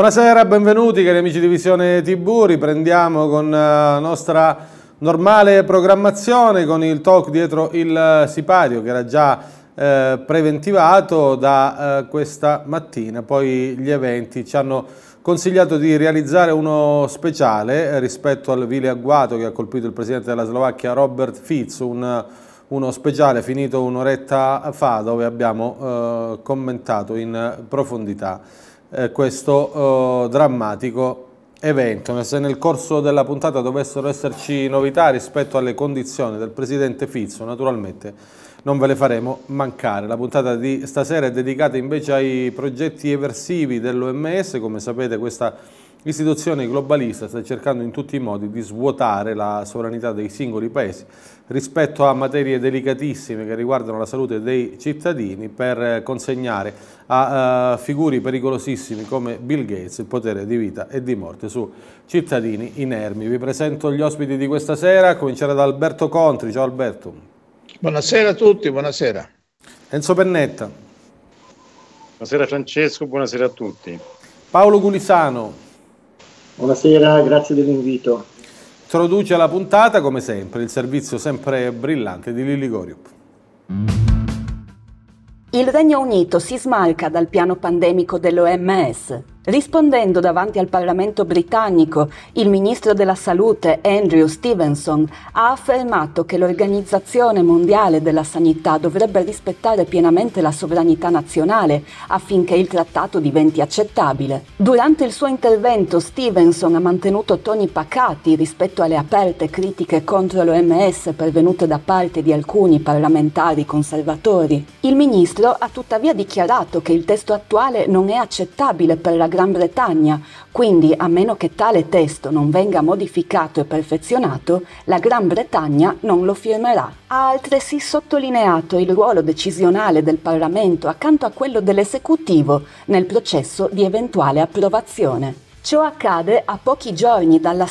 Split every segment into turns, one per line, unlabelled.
Buonasera, benvenuti cari amici di Visione TV, riprendiamo con la nostra normale programmazione con il talk dietro il sipario che era già preventivato da questa mattina. Poi gli eventi ci hanno consigliato di realizzare uno speciale rispetto al vile agguato che ha colpito il presidente della Slovacchia Robert Fico, uno speciale finito un'oretta fa dove abbiamo commentato in profondità questo drammatico evento. Se nel corso della puntata dovessero esserci novità rispetto alle condizioni del presidente Fico, naturalmente non ve le faremo mancare. La puntata di stasera è dedicata invece ai progetti eversivi dell'OMS. Come sapete, questa istituzione globalista sta cercando in tutti i modi di svuotare la sovranità dei singoli paesi rispetto a materie delicatissime che riguardano la salute dei cittadini per consegnare a figure pericolosissime come Bill Gates il potere di vita e di morte su cittadini inermi. Vi presento gli ospiti di questa sera, a cominciare da Alberto Contri. Ciao Alberto.
Buonasera a tutti, buonasera.
Enzo Pennetta.
Buonasera Francesco, buonasera a tutti.
Paolo Gulisano.
Buonasera, grazie dell'invito.
Introduce la puntata, come sempre, il servizio sempre brillante di Lilli Goriup.
Il Regno Unito si smalca dal piano pandemico dell'OMS. Rispondendo davanti al Parlamento britannico, il ministro della Salute Andrew Stevenson ha affermato che l'Organizzazione Mondiale della Sanità dovrebbe rispettare pienamente la sovranità nazionale affinché il trattato diventi accettabile. Durante il suo intervento Stevenson ha mantenuto toni pacati rispetto alle aperte critiche contro l'OMS pervenute da parte di alcuni parlamentari conservatori. Il ministro ha tuttavia dichiarato che il testo attuale non è accettabile per la Gran Bretagna, quindi a meno che tale testo non venga modificato e perfezionato, la Gran Bretagna non lo firmerà. Ha altresì sottolineato il ruolo decisionale del Parlamento accanto a quello dell'esecutivo nel processo di eventuale approvazione. Ciò accade a pochi giorni dalla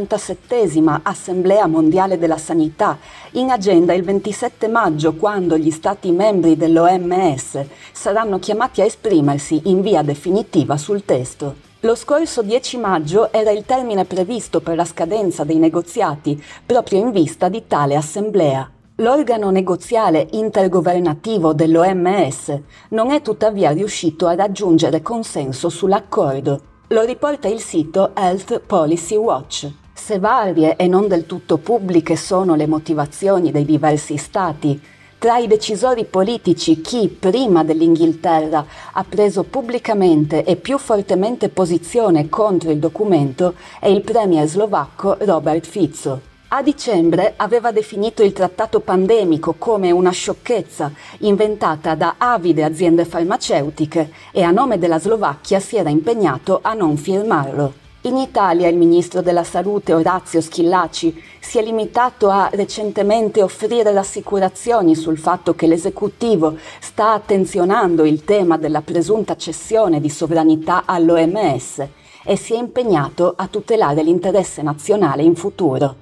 77esima Assemblea Mondiale della Sanità, in agenda il 27 maggio, quando gli Stati membri dell'OMS saranno chiamati a esprimersi in via definitiva sul testo. Lo scorso 10 maggio era il termine previsto per la scadenza dei negoziati, proprio in vista di tale assemblea. L'organo negoziale intergovernativo dell'OMS non è tuttavia riuscito a raggiungere consenso sull'accordo. Lo riporta il sito Health Policy Watch. Se varie e non del tutto pubbliche sono le motivazioni dei diversi stati, tra i decisori politici chi, prima dell'Inghilterra, ha preso pubblicamente e più fortemente posizione contro il documento è il premier slovacco Robert Fico. A dicembre aveva definito il trattato pandemico come una sciocchezza inventata da avide aziende farmaceutiche e a nome della Slovacchia si era impegnato a non firmarlo. In Italia il ministro della Salute Orazio Schillaci si è limitato a recentemente offrire rassicurazioni sul fatto che l'esecutivo sta attenzionando il tema della presunta cessione di sovranità all'OMS e si è impegnato a tutelare l'interesse nazionale in futuro.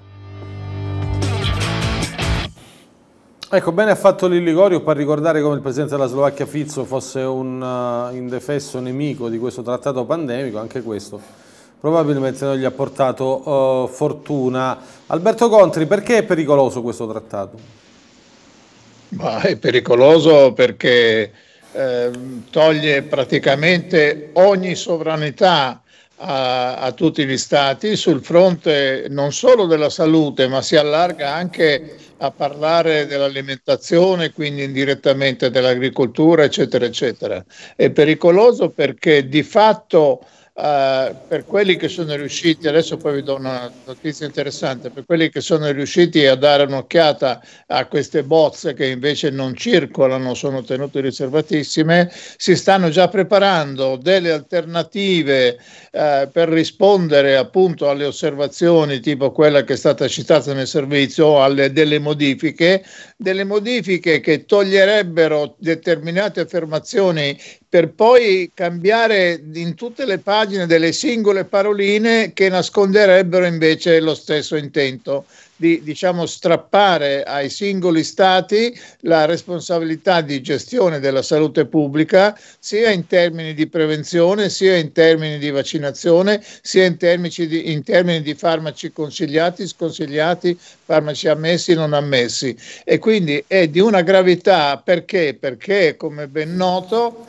Ecco, bene ha fatto Lilli Goriup a ricordare come il presidente della Slovacchia Fico fosse un indefesso nemico di questo trattato pandemico. Anche questo probabilmente non gli ha portato fortuna. Alberto Contri, perché è pericoloso questo trattato?
Ma è pericoloso perché toglie praticamente ogni sovranità a tutti gli stati sul fronte non solo della salute, ma si allarga anche a parlare dell'alimentazione, quindi indirettamente dell'agricoltura, eccetera, eccetera. È pericoloso perché di fatto per quelli che sono riusciti, adesso poi vi do una notizia interessante, per quelli che sono riusciti a dare un'occhiata a queste bozze che invece non circolano, sono tenute riservatissime, si stanno già preparando delle alternative per rispondere appunto alle osservazioni tipo quella che è stata citata nel servizio o alle delle modifiche che toglierebbero determinate affermazioni per poi cambiare in tutte le pagine delle singole paroline che nasconderebbero invece lo stesso intento di, diciamo, strappare ai singoli stati la responsabilità di gestione della salute pubblica, sia in termini di prevenzione, sia in termini di vaccinazione, sia in termini di farmaci consigliati, sconsigliati, farmaci ammessi, non ammessi. E quindi è di una gravità perché, come ben noto,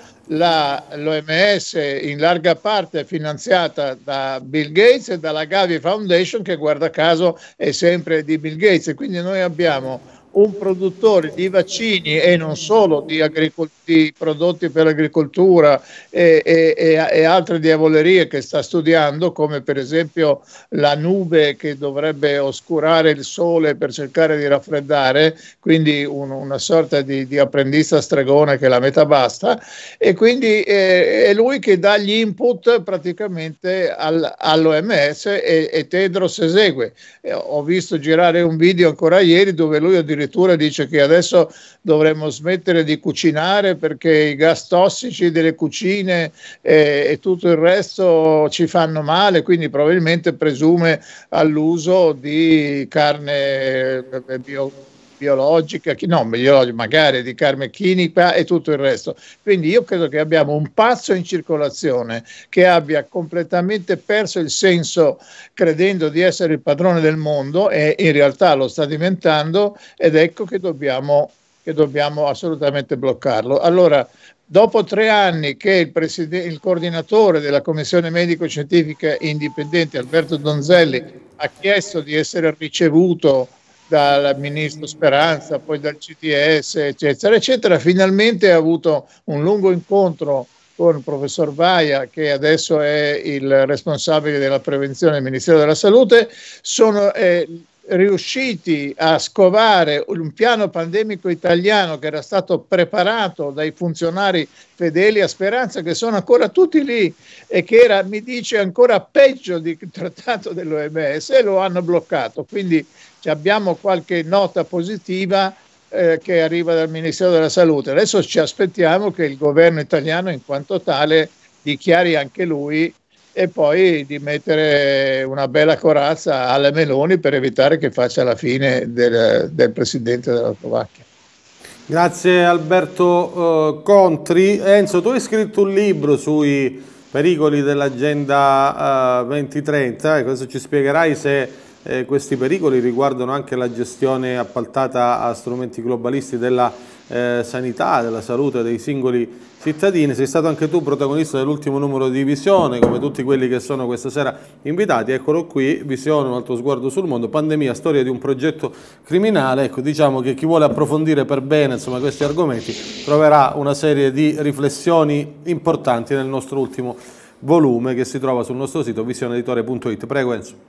l'OMS in larga parte è finanziata da Bill Gates e dalla Gavi Foundation, che guarda caso è sempre di Bill Gates, e quindi noi abbiamo un produttore di vaccini e non solo di prodotti per l'agricoltura e altre diavolerie che sta studiando, come per esempio la nube che dovrebbe oscurare il sole per cercare di raffreddare, quindi una sorta di apprendista stregone che la metà basta, e quindi è lui che dà gli input praticamente all'OMS e Tedros esegue. Ho visto girare un video ancora ieri dove lui addirittura dice che adesso dovremmo smettere di cucinare perché i gas tossici delle cucine e tutto il resto ci fanno male, quindi probabilmente presume all'uso di carne biologica, magari di carne chimica e tutto il resto. Quindi io credo che abbiamo un pazzo in circolazione che abbia completamente perso il senso, credendo di essere il padrone del mondo, e in realtà lo sta diventando, ed ecco che dobbiamo assolutamente bloccarlo. Allora, dopo 3 anni che il coordinatore della Commissione Medico-Scientifica Indipendente, Alberto Donzelli, ha chiesto di essere ricevuto dal ministro Speranza, poi dal CTS, eccetera, eccetera, finalmente ha avuto un lungo incontro con il professor Vaia, che adesso è il responsabile della prevenzione del Ministero della Salute. Sono riusciti a scovare un piano pandemico italiano che era stato preparato dai funzionari fedeli a Speranza, che sono ancora tutti lì, e che era, mi dice, ancora peggio del trattato dell'OMS, e lo hanno bloccato. Quindi abbiamo qualche nota positiva che arriva dal Ministero della Salute. Adesso ci aspettiamo che il governo italiano, in quanto tale, dichiari anche lui, e poi di mettere una bella corazza alle Meloni per evitare che faccia la fine del presidente della Slovacchia.
Grazie Alberto Contri. Enzo, tu hai scritto un libro sui pericoli dell'Agenda 2030, adesso ci spiegherai se questi pericoli riguardano anche la gestione appaltata a strumenti globalisti della sanità, della salute dei singoli cittadini. Sei stato anche tu protagonista dell'ultimo numero di Visione, come tutti quelli che sono questa sera invitati. Eccolo qui, Visione, un altro sguardo sul mondo, pandemia, storia di un progetto criminale. Ecco, diciamo che chi vuole approfondire per bene, insomma, questi argomenti troverà una serie di riflessioni importanti nel nostro ultimo volume, che si trova sul nostro sito visioneeditore.it. Prego Enzo.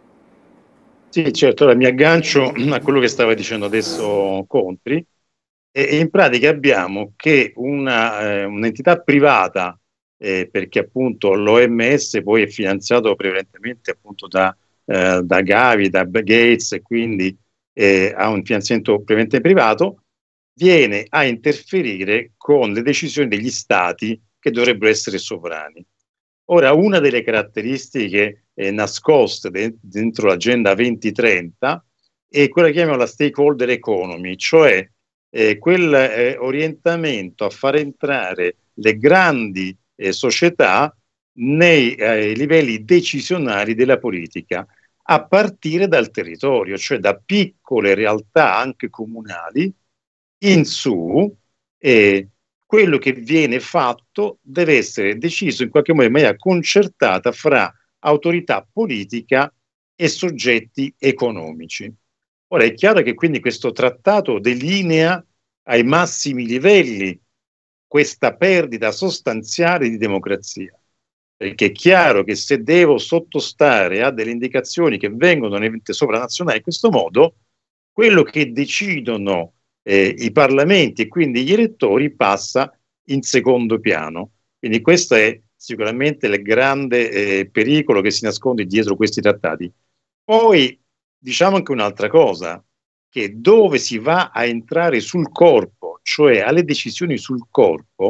Sì, certo, mi aggancio a quello che stava dicendo adesso Contri. E in pratica abbiamo che un'entità privata, perché appunto l'OMS poi è finanziato prevalentemente appunto da Gavi, da Gates, e quindi ha un finanziamento prevalentemente privato, viene a interferire con le decisioni degli stati che dovrebbero essere sovrani. Ora, una delle caratteristiche nascoste dentro l'Agenda 2030 è quella che chiamiamo la stakeholder economy, cioè quel orientamento a far entrare le grandi società nei livelli decisionali della politica, a partire dal territorio, cioè da piccole realtà anche comunali in su. Quello che viene fatto deve essere deciso in qualche modo in maniera concertata fra autorità politica e soggetti economici. Ora è chiaro che quindi questo trattato delinea ai massimi livelli questa perdita sostanziale di democrazia, perché è chiaro che se devo sottostare a delle indicazioni che vengono da enti sovranazionali in questo modo, quello che decidono i parlamenti e quindi gli elettori passa in secondo piano. Quindi questo è sicuramente il grande pericolo che si nasconde dietro questi trattati. Poi diciamo anche un'altra cosa, che dove si va a entrare sul corpo, cioè alle decisioni sul corpo,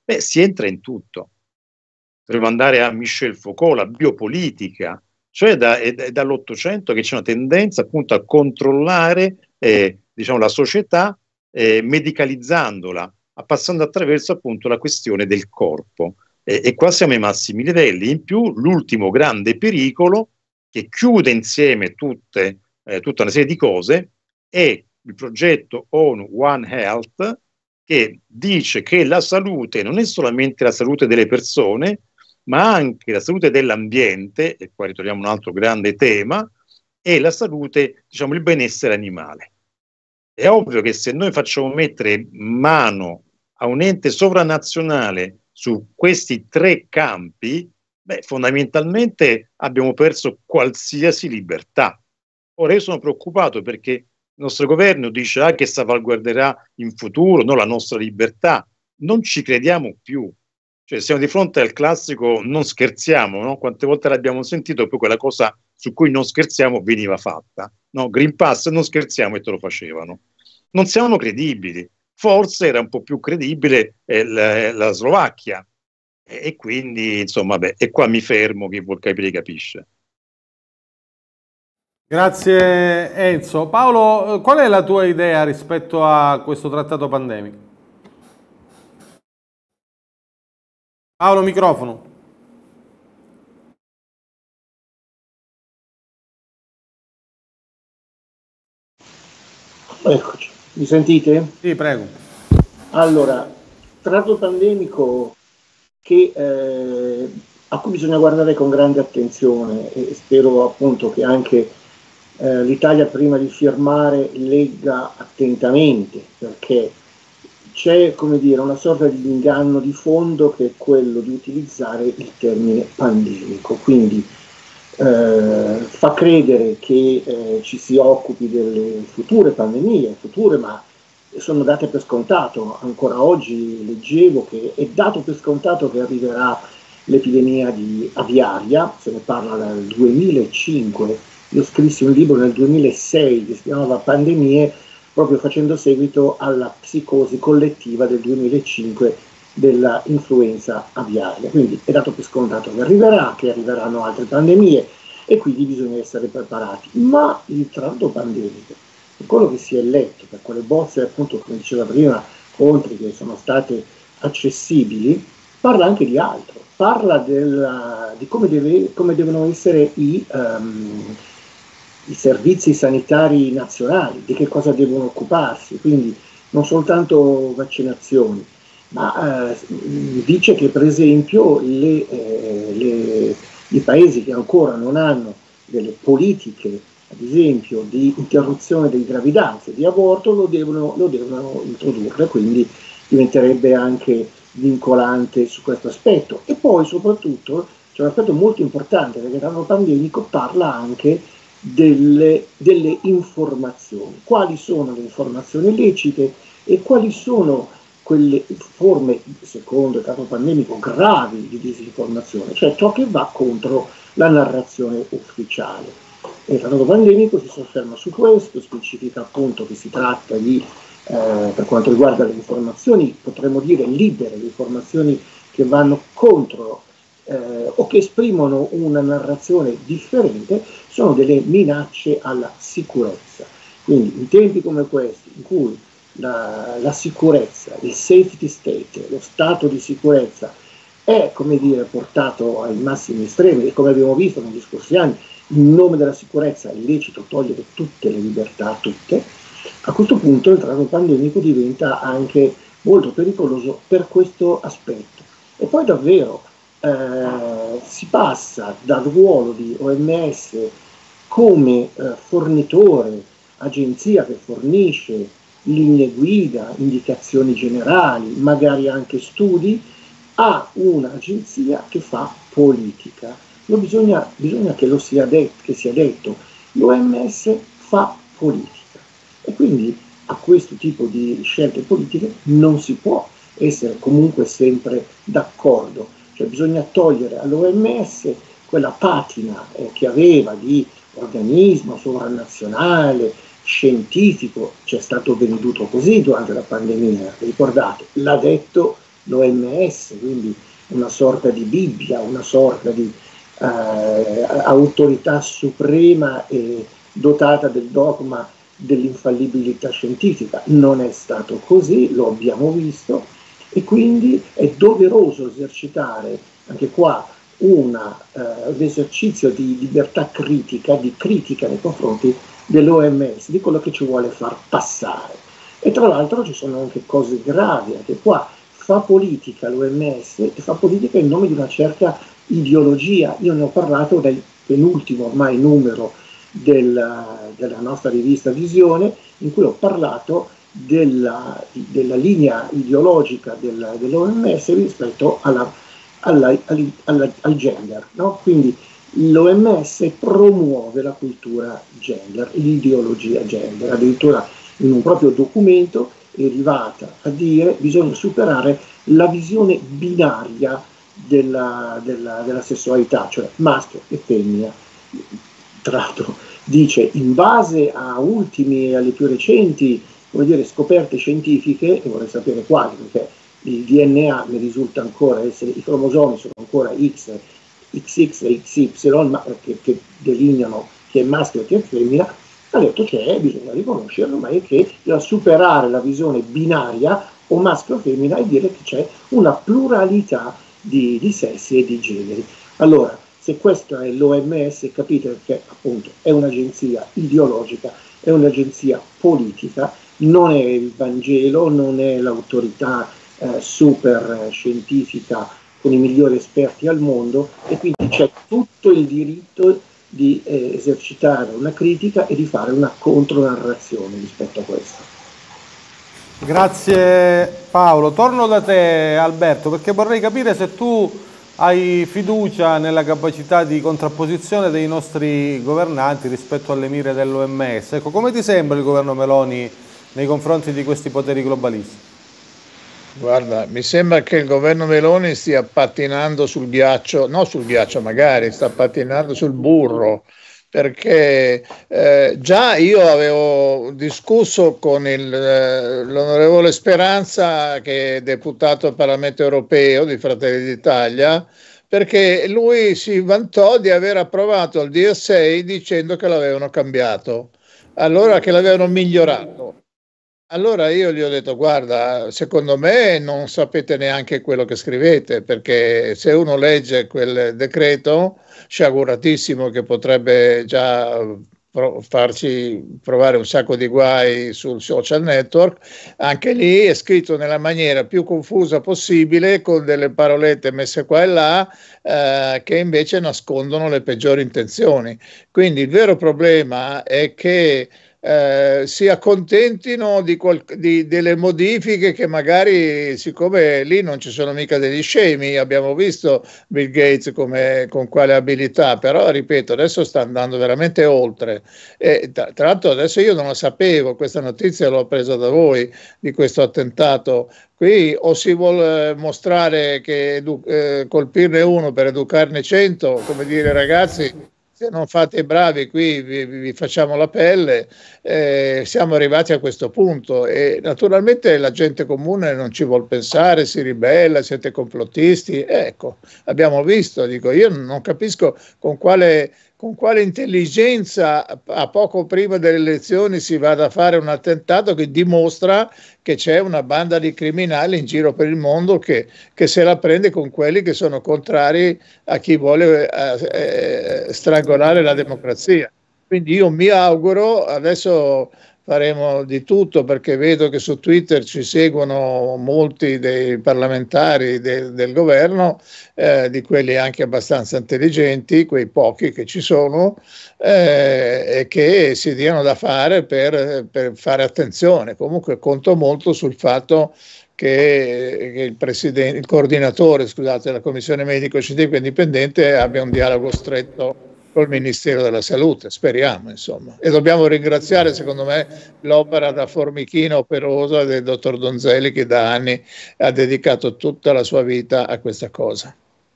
Beh, si entra in tutto. Dovremmo andare a Michel Foucault, la biopolitica, cioè è dall'800 che c'è una tendenza appunto a controllare diciamo, la società medicalizzandola, passando attraverso appunto la questione del corpo. E qua siamo ai massimi livelli. In più, l'ultimo grande pericolo che chiude insieme tutta una serie di cose è il progetto ONU One Health, che dice che la salute non è solamente la salute delle persone, ma anche la salute dell'ambiente, e qua ritorniamo a un altro grande tema, e la salute, diciamo, il benessere animale. È ovvio che se noi facciamo mettere mano a un ente sovranazionale su questi tre campi, beh, fondamentalmente abbiamo perso qualsiasi libertà. Ora io sono preoccupato perché il nostro governo dice che salvaguarderà in futuro, no, la nostra libertà. Non ci crediamo più. Cioè siamo di fronte al classico non scherziamo, no? Quante volte l'abbiamo sentito, poi quella cosa su cui non scherziamo veniva fatta. No? Green Pass, non scherziamo, e te lo facevano. Non siamo credibili. Forse era un po' più credibile la Slovacchia. E quindi, insomma, beh, e qua mi fermo, chi vuol capire capisce.
Grazie Enzo. Paolo, qual è la tua idea rispetto a questo trattato pandemico? Paolo, microfono.
Eccoci, mi sentite?
Sì, prego.
Allora, trattato pandemico che, a cui bisogna guardare con grande attenzione, e spero appunto che anche l'Italia prima di firmare legga attentamente, perché c'è, come dire, una sorta di inganno di fondo che è quello di utilizzare il termine pandemico, quindi fa credere che ci si occupi delle future pandemie, ma sono date per scontato. Ancora oggi leggevo che è dato per scontato che arriverà l'epidemia di aviaria, se ne parla dal 2005, io scrissi un libro nel 2006 che si chiamava Pandemie, proprio facendo seguito alla psicosi collettiva del 2005 della influenza aviaria. Quindi è dato per scontato che arriveranno altre pandemie e quindi bisogna essere preparati. Ma il trattato pandemico, per quello che si è letto, per quelle bozze, appunto, come diceva prima Contri, che sono state accessibili, parla anche di altro, parla di come devono essere i servizi sanitari nazionali, di che cosa devono occuparsi, quindi non soltanto vaccinazioni, ma dice che per esempio i paesi che ancora non hanno delle politiche, ad esempio di interruzione delle gravidanze, di aborto, lo devono introdurre, quindi diventerebbe anche vincolante su questo aspetto. E poi soprattutto c'è un aspetto molto importante, perché il trattato pandemico parla anche delle informazioni. Quali sono le informazioni lecite e quali sono quelle forme, secondo il trattato pandemico, gravi di disinformazione, cioè ciò che va contro la narrazione ufficiale. E il trattato pandemico si sofferma su questo, specifica appunto che si tratta di, per quanto riguarda le informazioni, potremmo dire libere, le informazioni che vanno contro o che esprimono una narrazione differente, sono delle minacce alla sicurezza. Quindi in tempi come questi, in cui la sicurezza, il safety state, lo stato di sicurezza è, come dire, portato ai massimi estremi, e come abbiamo visto negli scorsi anni, in nome della sicurezza è lecito togliere tutte le libertà a tutte, a questo punto il trattato pandemico diventa anche molto pericoloso per questo aspetto. E poi davvero si passa dal ruolo di OMS come fornitore, agenzia che fornisce linee guida, indicazioni generali, magari anche studi, a un'agenzia che fa politica. Bisogna che che sia detto, l'OMS fa politica e quindi a questo tipo di scelte politiche non si può essere comunque sempre d'accordo, cioè bisogna togliere all'OMS quella patina che aveva di organismo sovranazionale, scientifico, ci è stato venduto così durante la pandemia, ricordate, l'ha detto l'OMS, quindi una sorta di Bibbia, una sorta di autorità suprema e dotata del dogma dell'infallibilità scientifica. Non è stato così, lo abbiamo visto, e quindi è doveroso esercitare anche qua un esercizio di libertà critica, di critica nei confronti dell'OMS, di quello che ci vuole far passare. E tra l'altro ci sono anche cose gravi, anche qua fa politica l'OMS e fa politica in nome di una certa ideologia. Io ne ho parlato dal penultimo ormai numero della nostra rivista Visione, in cui ho parlato della linea ideologica dell'OMS rispetto al gender, no? Quindi l'OMS promuove la cultura gender, l'ideologia gender, addirittura in un proprio documento è arrivata a dire che bisogna superare la visione binaria della sessualità, cioè maschio e femmina. Tra l'altro dice, in base a ultimi e alle più recenti, come dire, scoperte scientifiche, e vorrei sapere quali, perché il DNA mi risulta ancora essere, i cromosomi sono ancora XX e XY, ma che delineano chi è maschio e chi è femmina, ha detto che bisogna riconoscerlo, ma è che da superare la visione binaria o maschio o femmina e dire che c'è una pluralità di sessi e di generi. Allora, se questo è l'OMS, capite che appunto è un'agenzia ideologica, è un'agenzia politica, non è il Vangelo, non è l'autorità super scientifica con i migliori esperti al mondo, e quindi c'è tutto il diritto di esercitare una critica e di fare una contronarrazione rispetto a questo.
Grazie Paolo. Torno da te Alberto, perché vorrei capire se tu hai fiducia nella capacità di contrapposizione dei nostri governanti rispetto alle mire dell'OMS. Ecco, come ti sembra il governo Meloni nei confronti di questi poteri globalisti?
Guarda, mi sembra che il governo Meloni stia pattinando sul ghiaccio, no sul ghiaccio magari, sta pattinando sul burro, perché già io avevo discusso con l'onorevole Speranza, che è deputato al Parlamento europeo di Fratelli d'Italia, perché lui si vantò di aver approvato il DSA dicendo che l'avevano cambiato, allora che l'avevano migliorato. Allora io gli ho detto, guarda, secondo me non sapete neanche quello che scrivete, perché se uno legge quel decreto, sciaguratissimo che potrebbe già farci provare un sacco di guai sul social network, anche lì è scritto nella maniera più confusa possibile, con delle parolette messe qua e là, che invece nascondono le peggiori intenzioni. Quindi il vero problema è che si accontentino delle modifiche che magari, siccome lì non ci sono mica degli scemi, abbiamo visto Bill Gates con quale abilità, però ripeto, adesso sta andando veramente oltre. E tra l'altro adesso io non la sapevo, questa notizia l'ho presa da voi, di questo attentato. Qui o si vuole mostrare che colpirne uno per educarne 100, come dire, ragazzi, se non fate i bravi qui vi facciamo la pelle. Siamo arrivati a questo punto e naturalmente la gente comune non ci vuol pensare, si ribella, siete complottisti. Ecco, abbiamo visto, dico, io non capisco con quale intelligenza a poco prima delle elezioni si vada a fare un attentato che dimostra che c'è una banda di criminali in giro per il mondo che se la prende con quelli che sono contrari a chi vuole strangolare la democrazia. Quindi io mi auguro, adesso faremo di tutto, perché vedo che su Twitter ci seguono molti dei parlamentari del governo, di quelli anche abbastanza intelligenti, quei pochi che ci sono, e che si diano da fare per fare attenzione. Comunque conto molto sul fatto che il coordinatore, scusate, della Commissione Medico-Scientifica Indipendente abbia un dialogo stretto col Ministero della Salute, speriamo, insomma. E dobbiamo ringraziare, secondo me, l'opera da formichina operosa del dottor Donzelli, che da anni ha dedicato tutta la sua vita a questa cosa.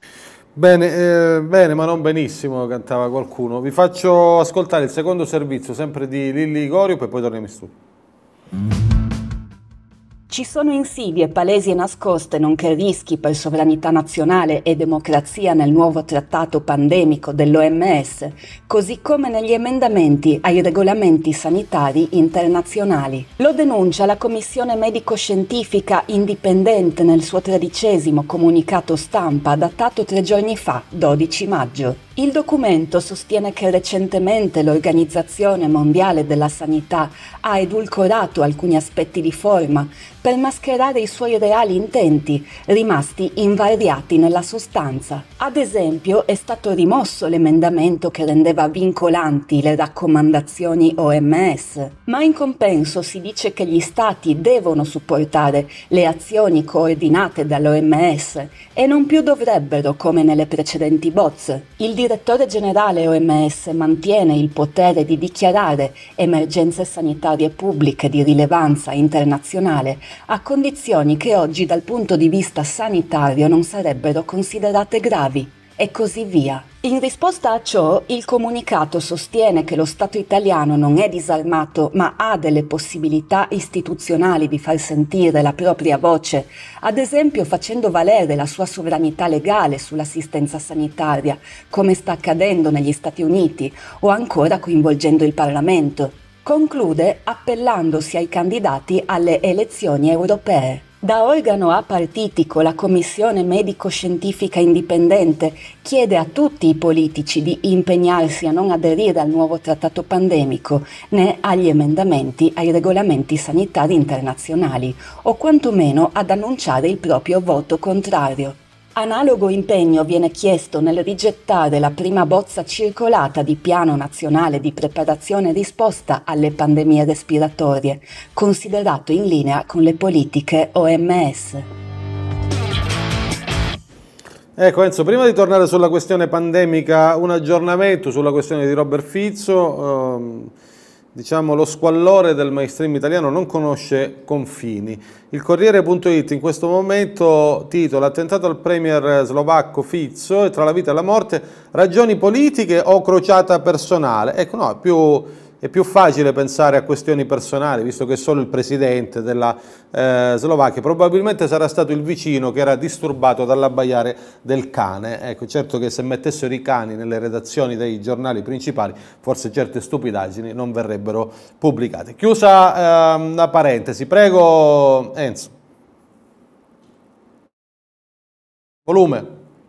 Bene, bene, ma non benissimo, cantava qualcuno. Vi faccio ascoltare il secondo servizio, sempre di Lilli Gorio, poi torniamo in studio.
Ci sono insidie palesi e nascoste, nonché rischi per sovranità nazionale e democrazia nel nuovo trattato pandemico dell'OMS, così come negli emendamenti ai regolamenti sanitari internazionali. Lo denuncia la Commissione medico-scientifica indipendente nel suo 13° comunicato stampa datato 3 giorni fa, 12 maggio. Il documento sostiene che recentemente l'Organizzazione Mondiale della Sanità ha edulcorato alcuni aspetti di forma per mascherare i suoi reali intenti, rimasti invariati nella sostanza. Ad esempio, è stato rimosso l'emendamento che rendeva vincolanti le raccomandazioni OMS, ma in compenso si dice che gli Stati devono supportare le azioni coordinate dall'OMS e non più dovrebbero come nelle precedenti bozze. Il direttore generale OMS mantiene il potere di dichiarare emergenze sanitarie pubbliche di rilevanza internazionale a condizioni che oggi dal punto di vista sanitario non sarebbero considerate gravi, e così via. In risposta a ciò, il comunicato sostiene che lo Stato italiano non è disarmato, ma ha delle possibilità istituzionali di far sentire la propria voce, ad esempio facendo valere la sua sovranità legale sull'assistenza sanitaria, come sta accadendo negli Stati Uniti, o ancora coinvolgendo il Parlamento. Conclude appellandosi ai candidati alle elezioni europee. Da organo apartitico, la Commissione medico-scientifica indipendente chiede a tutti i politici di impegnarsi a non aderire al nuovo trattato pandemico né agli emendamenti ai regolamenti sanitari internazionali, o quantomeno ad annunciare il proprio voto contrario. Analogo impegno viene chiesto nel rigettare la prima bozza circolata di Piano Nazionale di Preparazione e Risposta alle Pandemie Respiratorie, considerato in linea con le politiche OMS.
Ecco Enzo, prima di tornare sulla questione pandemica, un aggiornamento sulla questione di Robert Fizzo. Diciamo, lo squallore del mainstream italiano non conosce confini. Il Corriere.it in questo momento titola: attentato al premier slovacco Fizzo e tra la vita e la morte, ragioni politiche o crociata personale? Ecco, no, è più facile pensare a questioni personali, visto che solo il presidente della Slovacchia probabilmente sarà stato il vicino che era disturbato dall'abbaiare del cane. Ecco, certo che se mettessero i cani nelle redazioni dei giornali principali, forse certe stupidaggini non verrebbero pubblicate. Chiusa la parentesi, prego Enzo. Volume.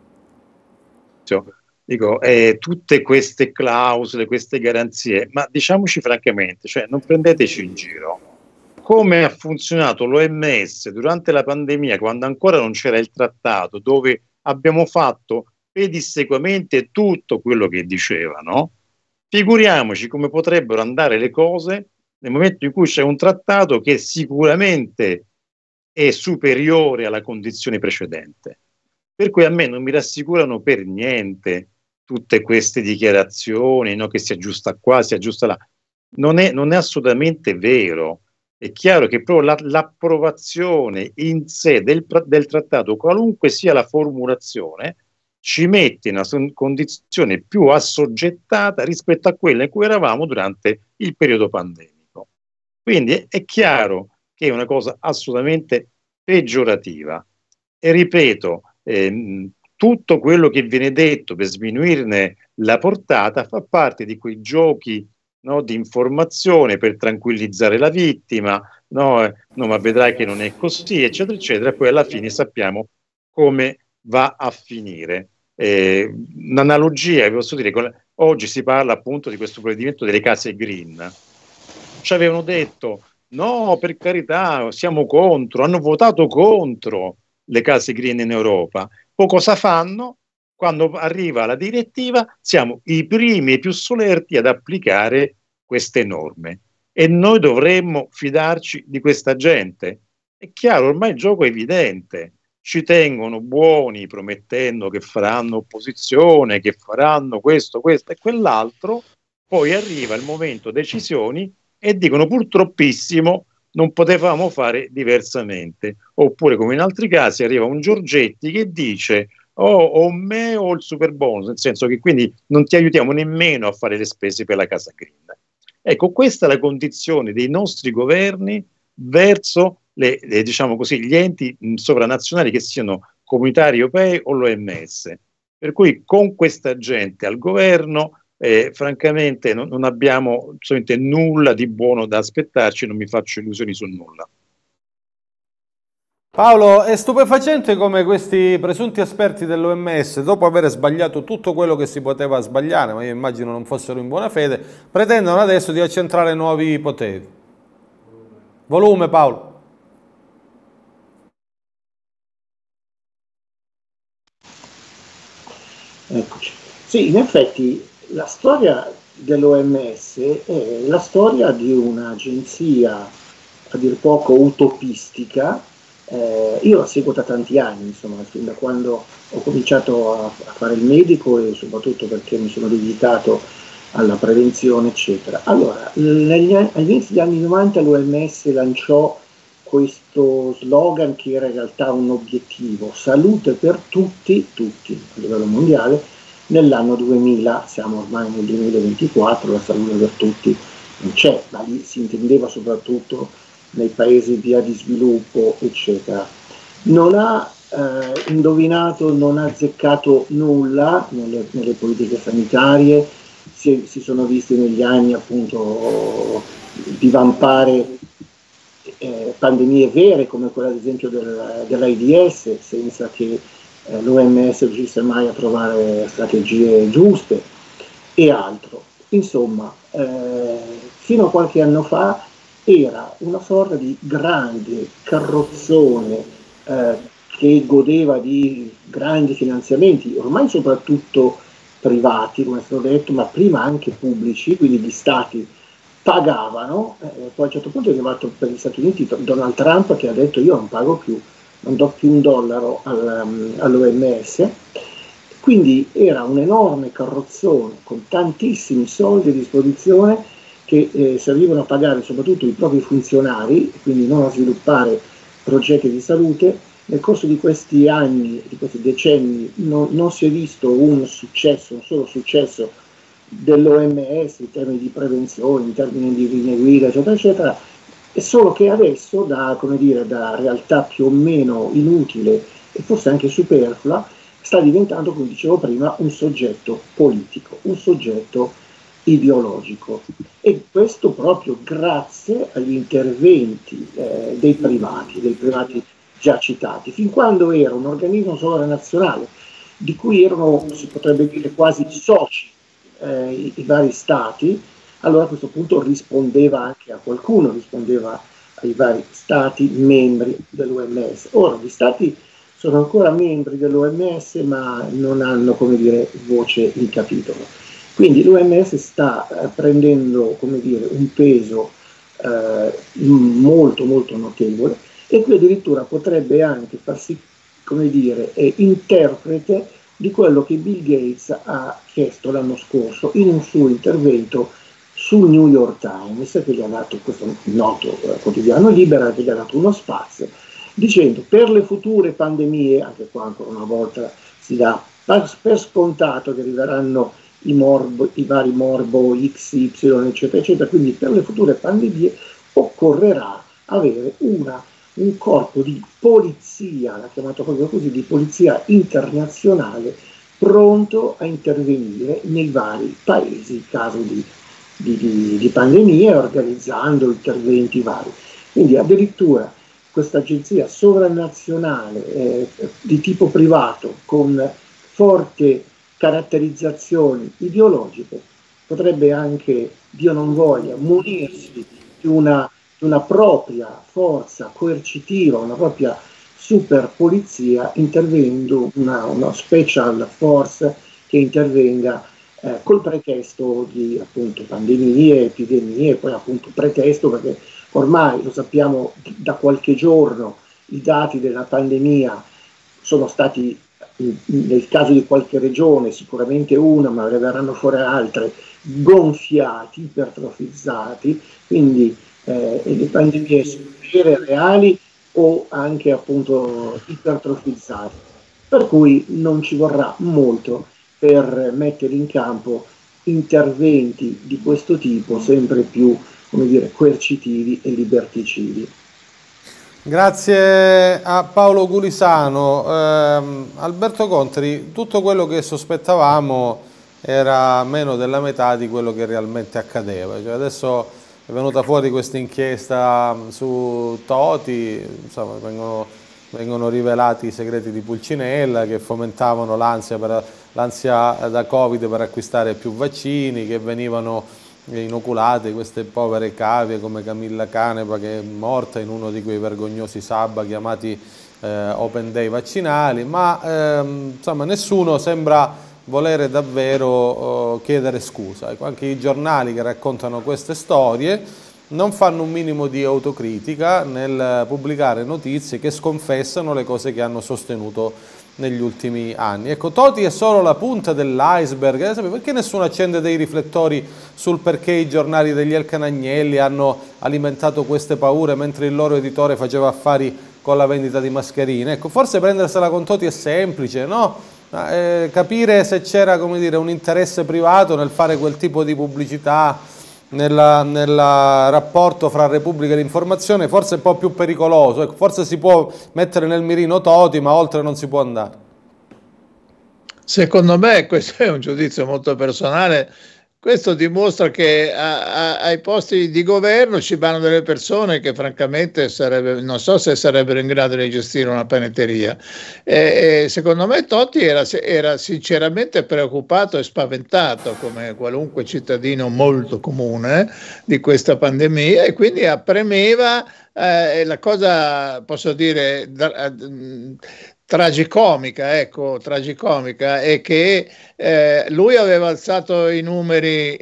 Dico, tutte queste clausole, queste garanzie, ma diciamoci francamente, cioè non prendeteci in giro. Come ha funzionato l'OMS durante la pandemia, quando ancora non c'era il trattato, dove abbiamo fatto pedissequamente tutto quello che dicevano, figuriamoci come potrebbero andare le cose nel momento in cui c'è un trattato che sicuramente è superiore alla condizione precedente. Per cui a me non mi rassicurano per niente tutte queste dichiarazioni, no, che si aggiusta qua, si aggiusta là. Non è assolutamente vero. È chiaro che proprio l'approvazione in sé del trattato, qualunque sia la formulazione, ci mette in una condizione più assoggettata rispetto a quella in cui eravamo durante il periodo pandemico. Quindi è chiaro che è una cosa assolutamente peggiorativa. E ripeto, tutto quello che viene detto per sminuirne la portata fa parte di quei giochi, no, di informazione per tranquillizzare la vittima, no, ma vedrai che non è così, eccetera, eccetera, e poi alla fine sappiamo come va a finire. Un'analogia, vi posso dire, oggi si parla appunto di questo provvedimento delle case green. Ci avevano detto, no, per carità, siamo contro, hanno votato contro le case green in Europa. Poi cosa fanno? Quando arriva la direttiva, siamo i primi e più solerti ad applicare queste norme. E noi dovremmo fidarci di questa gente. È chiaro, ormai il gioco è evidente. Ci tengono buoni promettendo che faranno opposizione, che faranno questo e quell'altro. Poi arriva il momento decisioni e dicono purtroppissimo non potevamo fare diversamente. Oppure, come in altri casi, arriva un Giorgetti che dice o me o il super bonus, nel senso che quindi non ti aiutiamo nemmeno a fare le spese per la casa green. Ecco, questa è la condizione dei nostri governi verso diciamo così, gli enti sovranazionali, che siano comunitari, europei o l'OMS. Per cui con questa gente al governo, francamente non abbiamo assolutamente nulla di buono da aspettarci, non mi faccio illusioni su nulla.
Paolo, è stupefacente come questi presunti esperti dell'OMS, dopo aver sbagliato tutto quello che si poteva sbagliare, ma io immagino non fossero in buona fede, pretendono adesso di accentrare nuovi poteri. Volume, Paolo.
Eccoci. Sì, in effetti la storia dell'OMS è la storia di un'agenzia a dir poco utopistica. Io la seguo da tanti anni, insomma, fin da quando ho cominciato a fare il medico e soprattutto perché mi sono dedicato alla prevenzione, eccetera. Allora, all'inizio degli anni 90 l'OMS lanciò questo slogan che era in realtà un obiettivo: salute per tutti a livello mondiale, nell'anno 2000, siamo ormai nel 2024, la salute per tutti non c'è, ma lì si intendeva soprattutto nei paesi via di sviluppo, eccetera. Non ha indovinato, non ha azzeccato nulla nelle politiche sanitarie, si sono visti negli anni appunto divampare pandemie vere come quella ad esempio dell'AIDS, senza che l'OMS riuscisse mai a trovare strategie giuste e altro. Insomma, fino a qualche anno fa era una sorta di grande carrozzone che godeva di grandi finanziamenti, ormai soprattutto privati, come è stato detto, ma prima anche pubblici, quindi gli stati pagavano. Poi a un certo punto è arrivato per gli Stati Uniti Donald Trump che ha detto: io non pago più, non do più $1 all'OMS. Quindi era un enorme carrozzone con tantissimi soldi a disposizione che servivano a pagare soprattutto i propri funzionari, quindi non a sviluppare progetti di salute. Nel corso di questi anni, di questi decenni, non si è visto un solo successo dell'OMS in termini di prevenzione, in termini di linee guida, eccetera, eccetera, è solo che adesso, da realtà più o meno inutile e forse anche superflua, sta diventando, come dicevo prima, un soggetto politico, un soggetto ideologico, e questo proprio grazie agli interventi dei privati già citati. Fin quando era un organismo sovranazionale di cui erano, si potrebbe dire, quasi soci i vari stati, allora a questo punto rispondeva anche a qualcuno, rispondeva ai vari stati membri dell'OMS. Ora gli stati sono ancora membri dell'OMS ma non hanno, come dire, voce in capitolo. Quindi l'OMS sta prendendo, come dire, un peso molto molto notevole, e qui addirittura potrebbe anche farsi, come dire, interprete di quello che Bill Gates ha chiesto l'anno scorso in un suo intervento sul New York Times, che gli ha dato, questo noto quotidiano libero, che gli ha dato uno spazio, dicendo: per le future pandemie, anche qua ancora una volta si dà per scontato che arriveranno i vari morbo XY, eccetera, eccetera, quindi per le future pandemie occorrerà avere un corpo di polizia, l'ha chiamato proprio così, di polizia internazionale, pronto a intervenire nei vari paesi in caso di pandemie, organizzando interventi vari. Quindi addirittura questa agenzia sovranazionale di tipo privato, con forti caratterizzazioni ideologiche, potrebbe anche, Dio non voglia, munirsi di una propria forza coercitiva, una propria super polizia, intervenendo una special force che intervenga col pretesto di appunto pandemie, epidemie, poi appunto pretesto perché ormai lo sappiamo da qualche giorno, i dati della pandemia sono stati, nel caso di qualche regione, sicuramente una, ma ne verranno fuori altre, gonfiati, ipertrofizzati, quindi le pandemie sono vere, reali o anche appunto ipertrofizzate, per cui non ci vorrà molto per mettere in campo interventi di questo tipo sempre più, come dire, coercitivi e liberticidi.
Grazie a Paolo Gulisano. Alberto Contri, tutto quello che sospettavamo era meno della metà di quello che realmente accadeva. Cioè, adesso è venuta fuori questa inchiesta su Toti, insomma, vengono rivelati i segreti di Pulcinella che fomentavano l'ansia da Covid per acquistare più vaccini, che venivano inoculate queste povere cavie come Camilla Canepa, che è morta in uno di quei vergognosi sabba chiamati Open Day vaccinali, ma insomma nessuno sembra volere davvero chiedere scusa. Ecco, anche i giornali che raccontano queste storie non fanno un minimo di autocritica nel pubblicare notizie che sconfessano le cose che hanno sostenuto negli ultimi anni. Ecco, Toti è solo la punta dell'iceberg. Perché nessuno accende dei riflettori sul perché i giornali degli Elkann Agnelli hanno alimentato queste paure mentre il loro editore faceva affari con la vendita di mascherine? Ecco, forse prendersela con Toti è semplice, no? Capire se c'era, come dire, un interesse privato nel fare quel tipo di pubblicità nel rapporto fra Repubblica e l'Informazione forse è un po' più pericoloso. Ecco, forse si può mettere nel mirino Toti, ma oltre non si può andare.
Secondo me, questo è un giudizio molto personale, questo dimostra che ai posti di governo ci vanno delle persone che francamente non so se sarebbero in grado di gestire una panetteria. Secondo me Totti era sinceramente preoccupato e spaventato, come qualunque cittadino molto comune, di questa pandemia, e quindi premeva la cosa, posso dire, tragicomica, ecco, tragicomica, è che lui aveva alzato i numeri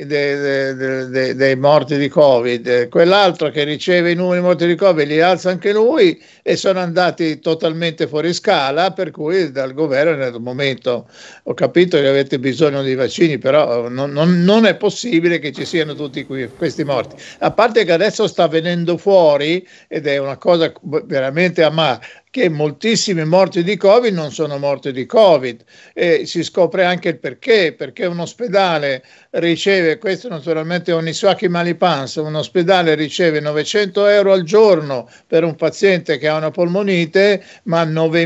dei morti di Covid, quell'altro che riceve i numeri morti di Covid li alza anche lui, e sono andati totalmente fuori scala, per cui dal governo nel momento ho capito che avete bisogno di vaccini, però non è possibile che ci siano tutti questi morti, a parte che adesso sta venendo fuori, ed è una cosa veramente amara, che moltissimi morti di Covid non sono morti di Covid, e si scopre anche il perché un ospedale riceve, questo naturalmente è Oniswaki Malipans, un ospedale riceve 900 euro al giorno per un paziente che ha una polmonite, ma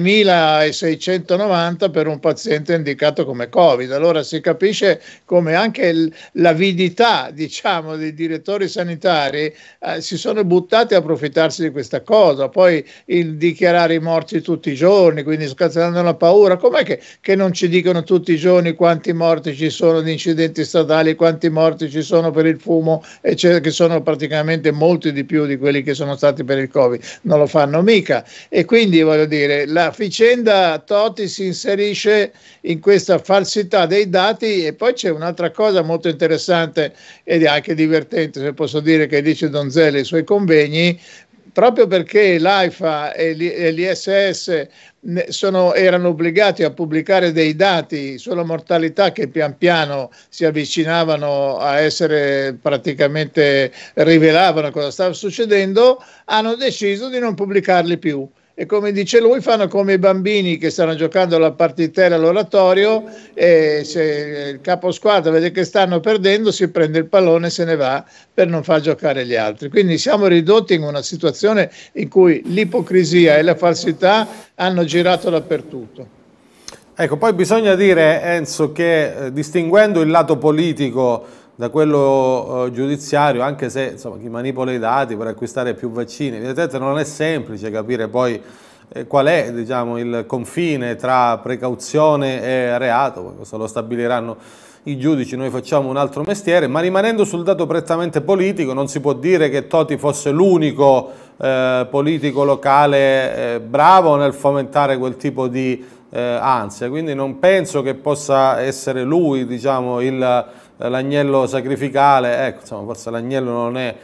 9.690 per un paziente indicato come Covid. Allora si capisce come anche l'avidità, diciamo, dei direttori sanitari si sono buttati a approfittarsi di questa cosa. Poi il dichiarare i morti tutti i giorni, quindi scatenando la paura. Com'è che non ci dicono tutti i giorni quanti morti ci sono di incidenti stradali, quanti morti ci sono per il fumo, eccetera, che sono praticamente molti di più di quelli che sono stati per il Covid? Non lo fanno mica. E quindi voglio dire, la vicenda Toti si inserisce in questa falsità dei dati. E poi c'è un'altra cosa molto interessante ed anche divertente, se posso dire, che dice Donzelli ai suoi convegni. Proprio perché l'AIFA e l'ISS erano obbligati a pubblicare dei dati sulla mortalità che pian piano si avvicinavano a essere praticamente, rivelavano cosa stava succedendo, hanno deciso di non pubblicarli più. E come dice lui, fanno come i bambini che stanno giocando alla partitella all'oratorio, e se il capo squadra vede che stanno perdendo si prende il pallone e se ne va per non far giocare gli altri. Quindi siamo ridotti in una situazione in cui l'ipocrisia e la falsità hanno girato dappertutto.
Ecco, poi bisogna dire, Enzo, che distinguendo il lato politico da quello giudiziario, anche se insomma, chi manipola i dati per acquistare più vaccini, evidentemente non è semplice capire poi qual è, diciamo, il confine tra precauzione e reato. Questo lo stabiliranno i giudici, noi facciamo un altro mestiere. Ma rimanendo sul dato prettamente politico, non si può dire che Toti fosse l'unico politico locale bravo nel fomentare quel tipo di ansia, quindi non penso che possa essere lui, diciamo, l'agnello sacrificale. Ecco, insomma, forse l'agnello non è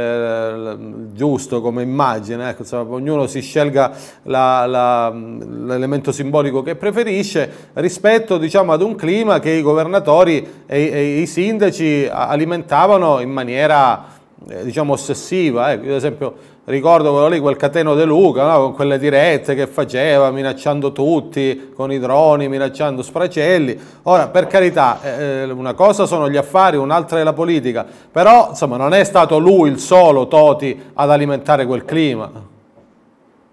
giusto come immagine, ecco, insomma, ognuno si scelga l'elemento simbolico che preferisce rispetto, diciamo, ad un clima che i governatori e i sindaci alimentavano in maniera diciamo ossessiva. Ecco, ad esempio ricordo quello lì, quel Cateno De Luca, no? Con quelle dirette che faceva minacciando tutti con i droni, minacciando Sfracelli. Ora, per carità, una cosa sono gli affari, un'altra è la politica, però insomma non è stato lui il solo, Toti, ad alimentare quel clima.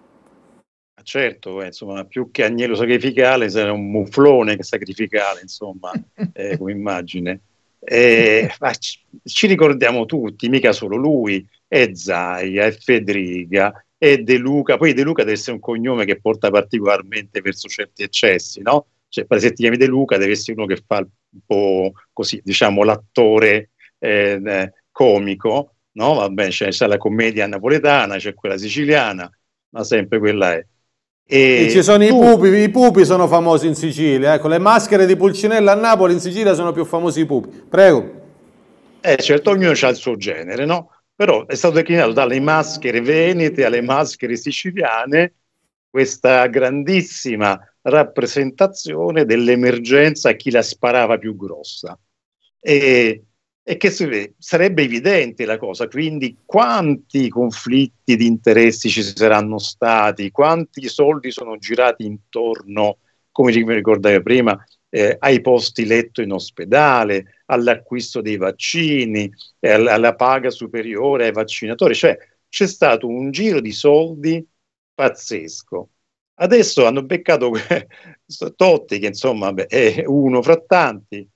certo, insomma, più che agnello sacrificale sarà un muflone sacrificale, insomma, come immagine. Ma ci ricordiamo tutti, mica solo lui, è Zaia, è Federica, è De Luca. Poi De Luca deve essere un cognome che porta particolarmente verso certi eccessi, no? Cioè, se ti chiami De Luca deve essere uno che fa un po' così, diciamo, l'attore comico, no? Vabbè, c'è la commedia napoletana, c'è quella siciliana, ma sempre quella è.
E ci sono i pupi sono famosi in Sicilia, ecco, le maschere di Pulcinella a Napoli, in Sicilia sono più famosi i pupi. Prego.
Certo, ognuno ha il suo genere, no? Però è stato declinato dalle maschere venete alle maschere siciliane questa grandissima rappresentazione dell'emergenza a chi la sparava più grossa. E che sarebbe evidente la cosa, quindi quanti conflitti di interessi ci saranno stati, quanti soldi sono girati intorno, come mi ricordavi prima, ai posti letto in ospedale, all'acquisto dei vaccini, alla paga superiore ai vaccinatori, cioè c'è stato un giro di soldi pazzesco. Adesso hanno beccato Totti, che insomma è uno fra tanti,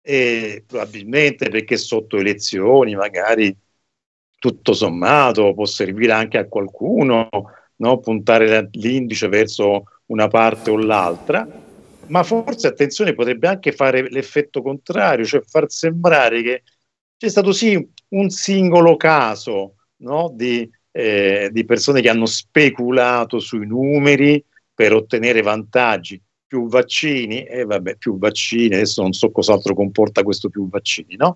e probabilmente perché sotto elezioni magari tutto sommato può servire anche a qualcuno, no? Puntare l'indice verso una parte o l'altra, ma forse, attenzione, potrebbe anche fare l'effetto contrario, cioè far sembrare che c'è stato sì un singolo caso, no? di persone che hanno speculato sui numeri per ottenere vantaggi. Più vaccini, più vaccini, adesso non so cos'altro comporta questo più vaccini, no?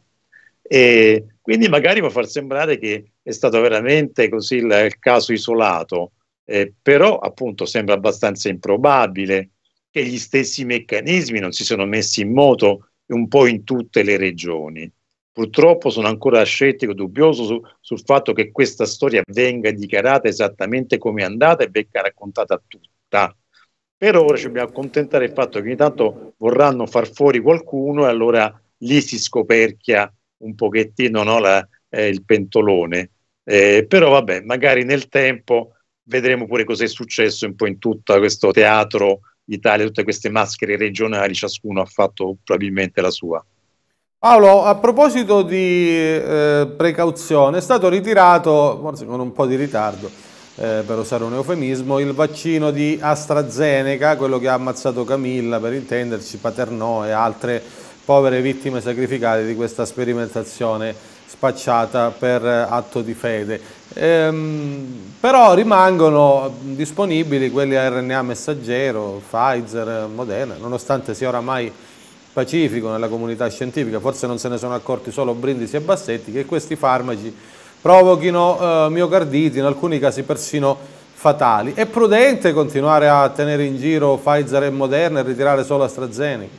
E quindi magari può far sembrare che è stato veramente così il caso isolato, però appunto sembra abbastanza improbabile che gli stessi meccanismi non si sono messi in moto un po' in tutte le regioni. Purtroppo sono ancora scettico e dubbioso sul fatto che questa storia venga dichiarata esattamente come è andata e venga raccontata tutta. Per ora ci dobbiamo accontentare del fatto che ogni tanto vorranno far fuori qualcuno e allora lì si scoperchia un pochettino, no, il pentolone. Però vabbè, magari nel tempo vedremo pure cosa è successo un po' in tutto questo teatro d'Italia, tutte queste maschere regionali, ciascuno ha fatto probabilmente la sua.
Paolo, a proposito di precauzione, è stato ritirato, forse con un po' di ritardo, per usare un eufemismo, il vaccino di AstraZeneca, quello che ha ammazzato Camilla, per intenderci, Paternò e altre povere vittime sacrificate di questa sperimentazione spacciata per atto di fede. Però rimangono disponibili quelli a RNA messaggero, Pfizer, Moderna, nonostante sia oramai pacifico nella comunità scientifica, forse non se ne sono accorti solo Brindisi e Bassetti, che questi farmaci provochino miocarditi, in alcuni casi persino fatali. È prudente continuare a tenere in giro Pfizer e Moderna e ritirare solo AstraZeneca?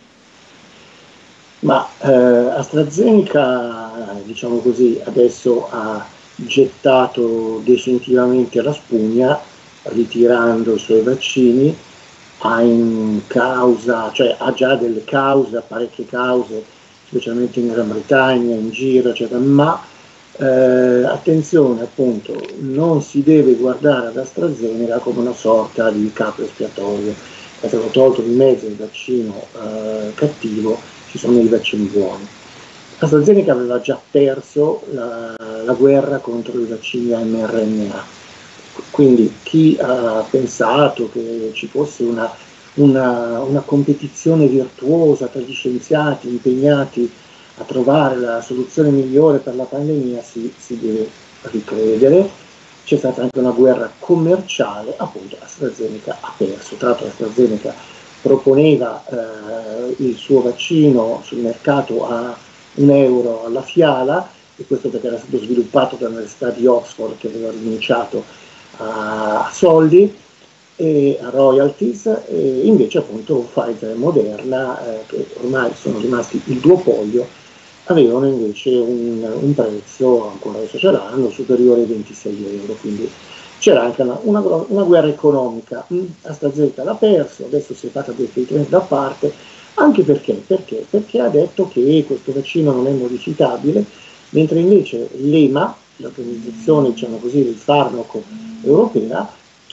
Ma AstraZeneca, diciamo così, adesso ha gettato definitivamente la spugna, ritirando i suoi vaccini, ha in causa, cioè ha già delle cause, parecchie cause, specialmente in Gran Bretagna, in giro, eccetera, ma attenzione, appunto, non si deve guardare ad AstraZeneca come una sorta di capro espiatorio. È stato tolto di mezzo il vaccino cattivo, ci sono i vaccini buoni. AstraZeneca aveva già perso la guerra contro i vaccini a mRNA, quindi chi ha pensato che ci fosse una competizione virtuosa tra gli scienziati impegnati a trovare la soluzione migliore per la pandemia si deve ricredere. C'è stata anche una guerra commerciale, appunto AstraZeneca ha perso. Tra l'altro AstraZeneca proponeva il suo vaccino sul mercato a €1 alla fiala, e questo perché era stato sviluppato dall'Università di Oxford, che aveva rinunciato a soldi e a royalties, e invece appunto Pfizer e Moderna, che ormai sono rimasti il duopolio, avevano invece un prezzo, ancora adesso ce l'hanno, superiore ai €26, quindi c'era anche una guerra economica. AstraZeneca l'ha perso, adesso si è fatta definitivamente da parte, anche perché ha detto che questo vaccino non è modificabile, mentre invece l'EMA, l'organizzazione, diciamo così, del farmaco europea,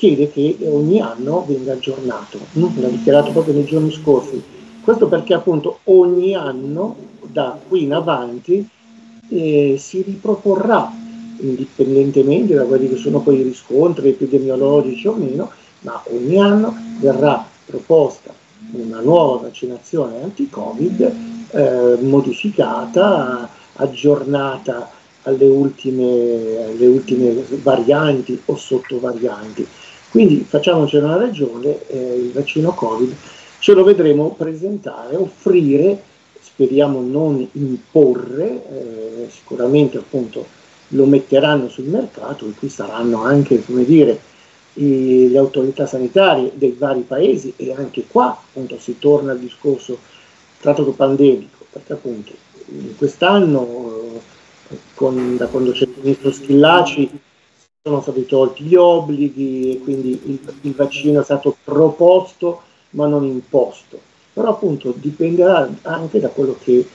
chiede che ogni anno venga aggiornato, l'ha dichiarato proprio nei giorni scorsi. Questo perché appunto ogni anno, da qui in avanti, si riproporrà, indipendentemente da quelli che sono poi i riscontri epidemiologici o meno, ma ogni anno verrà proposta una nuova vaccinazione anti-Covid modificata, aggiornata alle ultime varianti o sottovarianti. Quindi facciamocene una ragione, il vaccino Covid ce lo vedremo presentare, offrire, speriamo non imporre, sicuramente appunto lo metteranno sul mercato, in cui saranno anche, come dire, le autorità sanitarie dei vari paesi, e anche qua appunto si torna al discorso trattato pandemico, perché appunto quest'anno da quando c'è il ministro Schillaci sono stati tolti gli obblighi e quindi il vaccino è stato proposto ma non imposto, però appunto dipenderà anche da quello che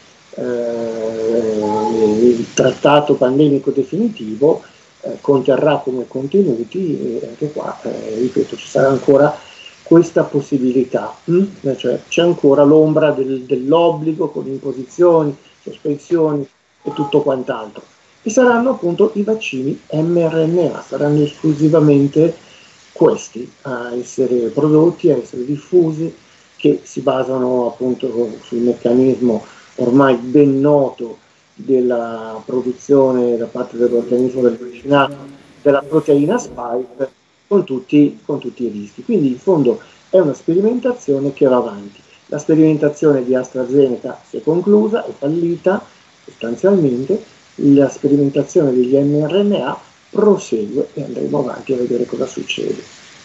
il trattato pandemico definitivo conterrà come contenuti, e anche qua ripeto ci sarà ancora questa possibilità, cioè c'è ancora l'ombra dell'obbligo con imposizioni, sospensioni e tutto quant'altro. E saranno appunto i vaccini mRNA, saranno esclusivamente questi a essere prodotti, a essere diffusi, che si basano appunto sul meccanismo ormai ben noto della produzione da parte dell'organismo del vaccinato della proteina spike con tutti i rischi. Quindi in fondo è una sperimentazione che va avanti. La sperimentazione di AstraZeneca si è conclusa, è fallita sostanzialmente, la sperimentazione degli mRNA prosegue e andremo avanti a vedere cosa succede.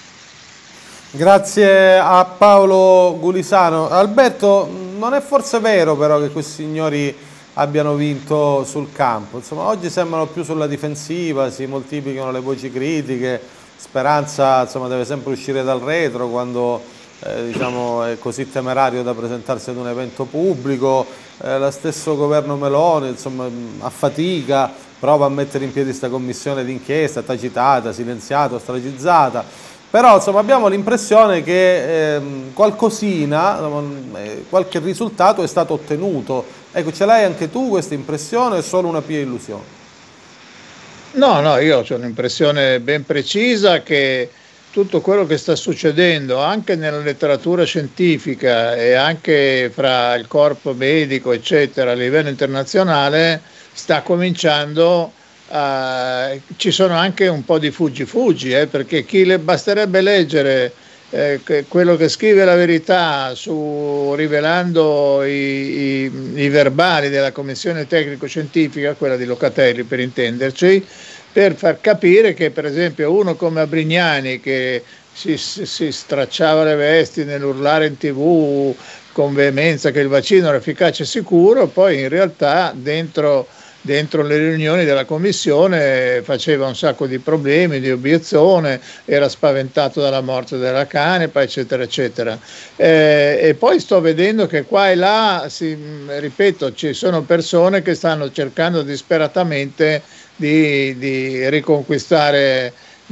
Grazie a Paolo Gulisano. Alberto, non è forse vero però che questi signori abbiano vinto sul campo? Insomma, oggi sembrano più sulla difensiva, si moltiplicano le voci critiche, Speranza insomma deve sempre uscire dal retro quando diciamo, è così temerario da presentarsi ad un evento pubblico, lo stesso governo Meloni insomma, a fatica prova a mettere in piedi questa commissione d'inchiesta tacitata, silenziata, ostracizzata, però insomma, abbiamo l'impressione che qualcosina, qualche risultato è stato ottenuto. Ecco, ce l'hai anche tu questa impressione o è solo una pia illusione?
No, io ho un'impressione ben precisa che tutto quello che sta succedendo anche nella letteratura scientifica e anche fra il corpo medico eccetera a livello internazionale sta cominciando ci sono anche un po' di fuggi perché basterebbe leggere quello che scrive La Verità rivelando i verbali della commissione tecnico-scientifica, quella di Locatelli per intenderci, per far capire che per esempio uno come Abrignani che si stracciava le vesti nell'urlare in TV con veemenza che il vaccino era efficace e sicuro, poi in realtà dentro le riunioni della commissione faceva un sacco di problemi, di obiezione, era spaventato dalla morte della Canepa, eccetera, eccetera. E poi sto vedendo che qua e là, ripeto, ci sono persone che stanno cercando disperatamente di riconquistare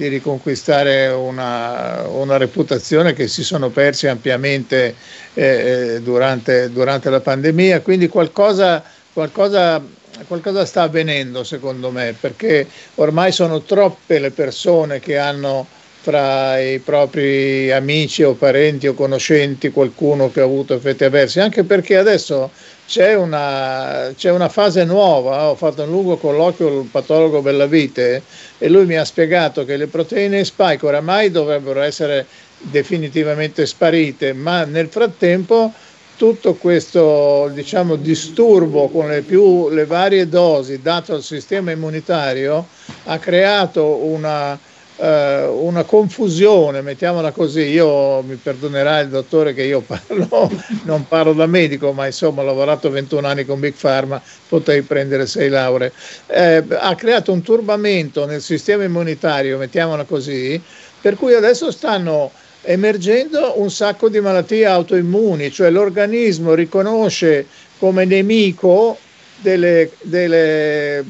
una reputazione che si sono persi ampiamente durante la pandemia, quindi qualcosa sta avvenendo secondo me, perché ormai sono troppe le persone che hanno fra i propri amici o parenti o conoscenti qualcuno che ha avuto effetti avversi, anche perché adesso c'è una fase nuova. Ho fatto un lungo colloquio con il patologo Bellavite e lui mi ha spiegato che le proteine spike oramai dovrebbero essere definitivamente sparite, ma nel frattempo tutto questo disturbo con le varie dosi dato al sistema immunitario ha creato una confusione, mettiamola così. Io mi perdonerà il dottore che io non parlo da medico, ma insomma ho lavorato 21 anni con Big Pharma, potevi prendere 6 lauree. Ha creato un turbamento nel sistema immunitario, mettiamola così, per cui adesso stanno emergendo un sacco di malattie autoimmuni, cioè l'organismo riconosce come nemico delle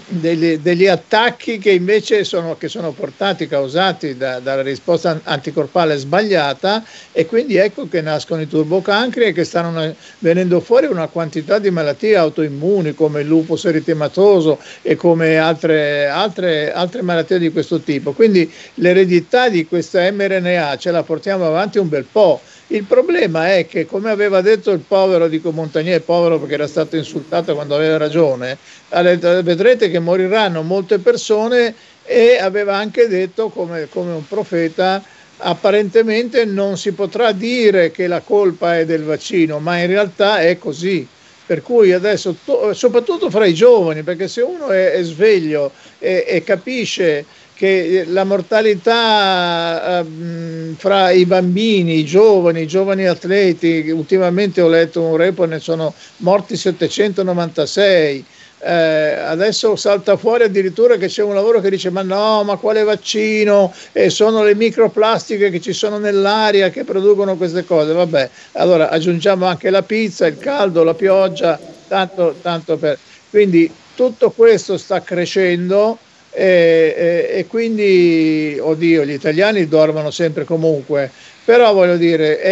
degli attacchi che invece sono causati dalla risposta anticorpale sbagliata, e quindi ecco che nascono i turbocancri e che stanno venendo fuori una quantità di malattie autoimmuni come il lupus eritematoso e come altre malattie di questo tipo. Quindi l'eredità di questa mRNA ce la portiamo avanti un bel po'. Il problema è che, come aveva detto il povero, dico Montagnier, povero perché era stato insultato quando aveva ragione, vedrete che moriranno molte persone, e aveva anche detto, come un profeta, apparentemente non si potrà dire che la colpa è del vaccino, ma in realtà è così. Per cui adesso, soprattutto fra i giovani, perché se uno è sveglio e capisce che la mortalità fra i bambini, i giovani atleti, ultimamente ho letto un report, ne sono morti 796, adesso salta fuori addirittura che c'è un lavoro che dice ma no, ma quale vaccino, sono le microplastiche che ci sono nell'aria che producono queste cose. Vabbè, allora aggiungiamo anche la pizza, il caldo, la pioggia, tanto per... Quindi tutto questo sta crescendo. E quindi, oddio, gli italiani dormono sempre comunque, però voglio dire,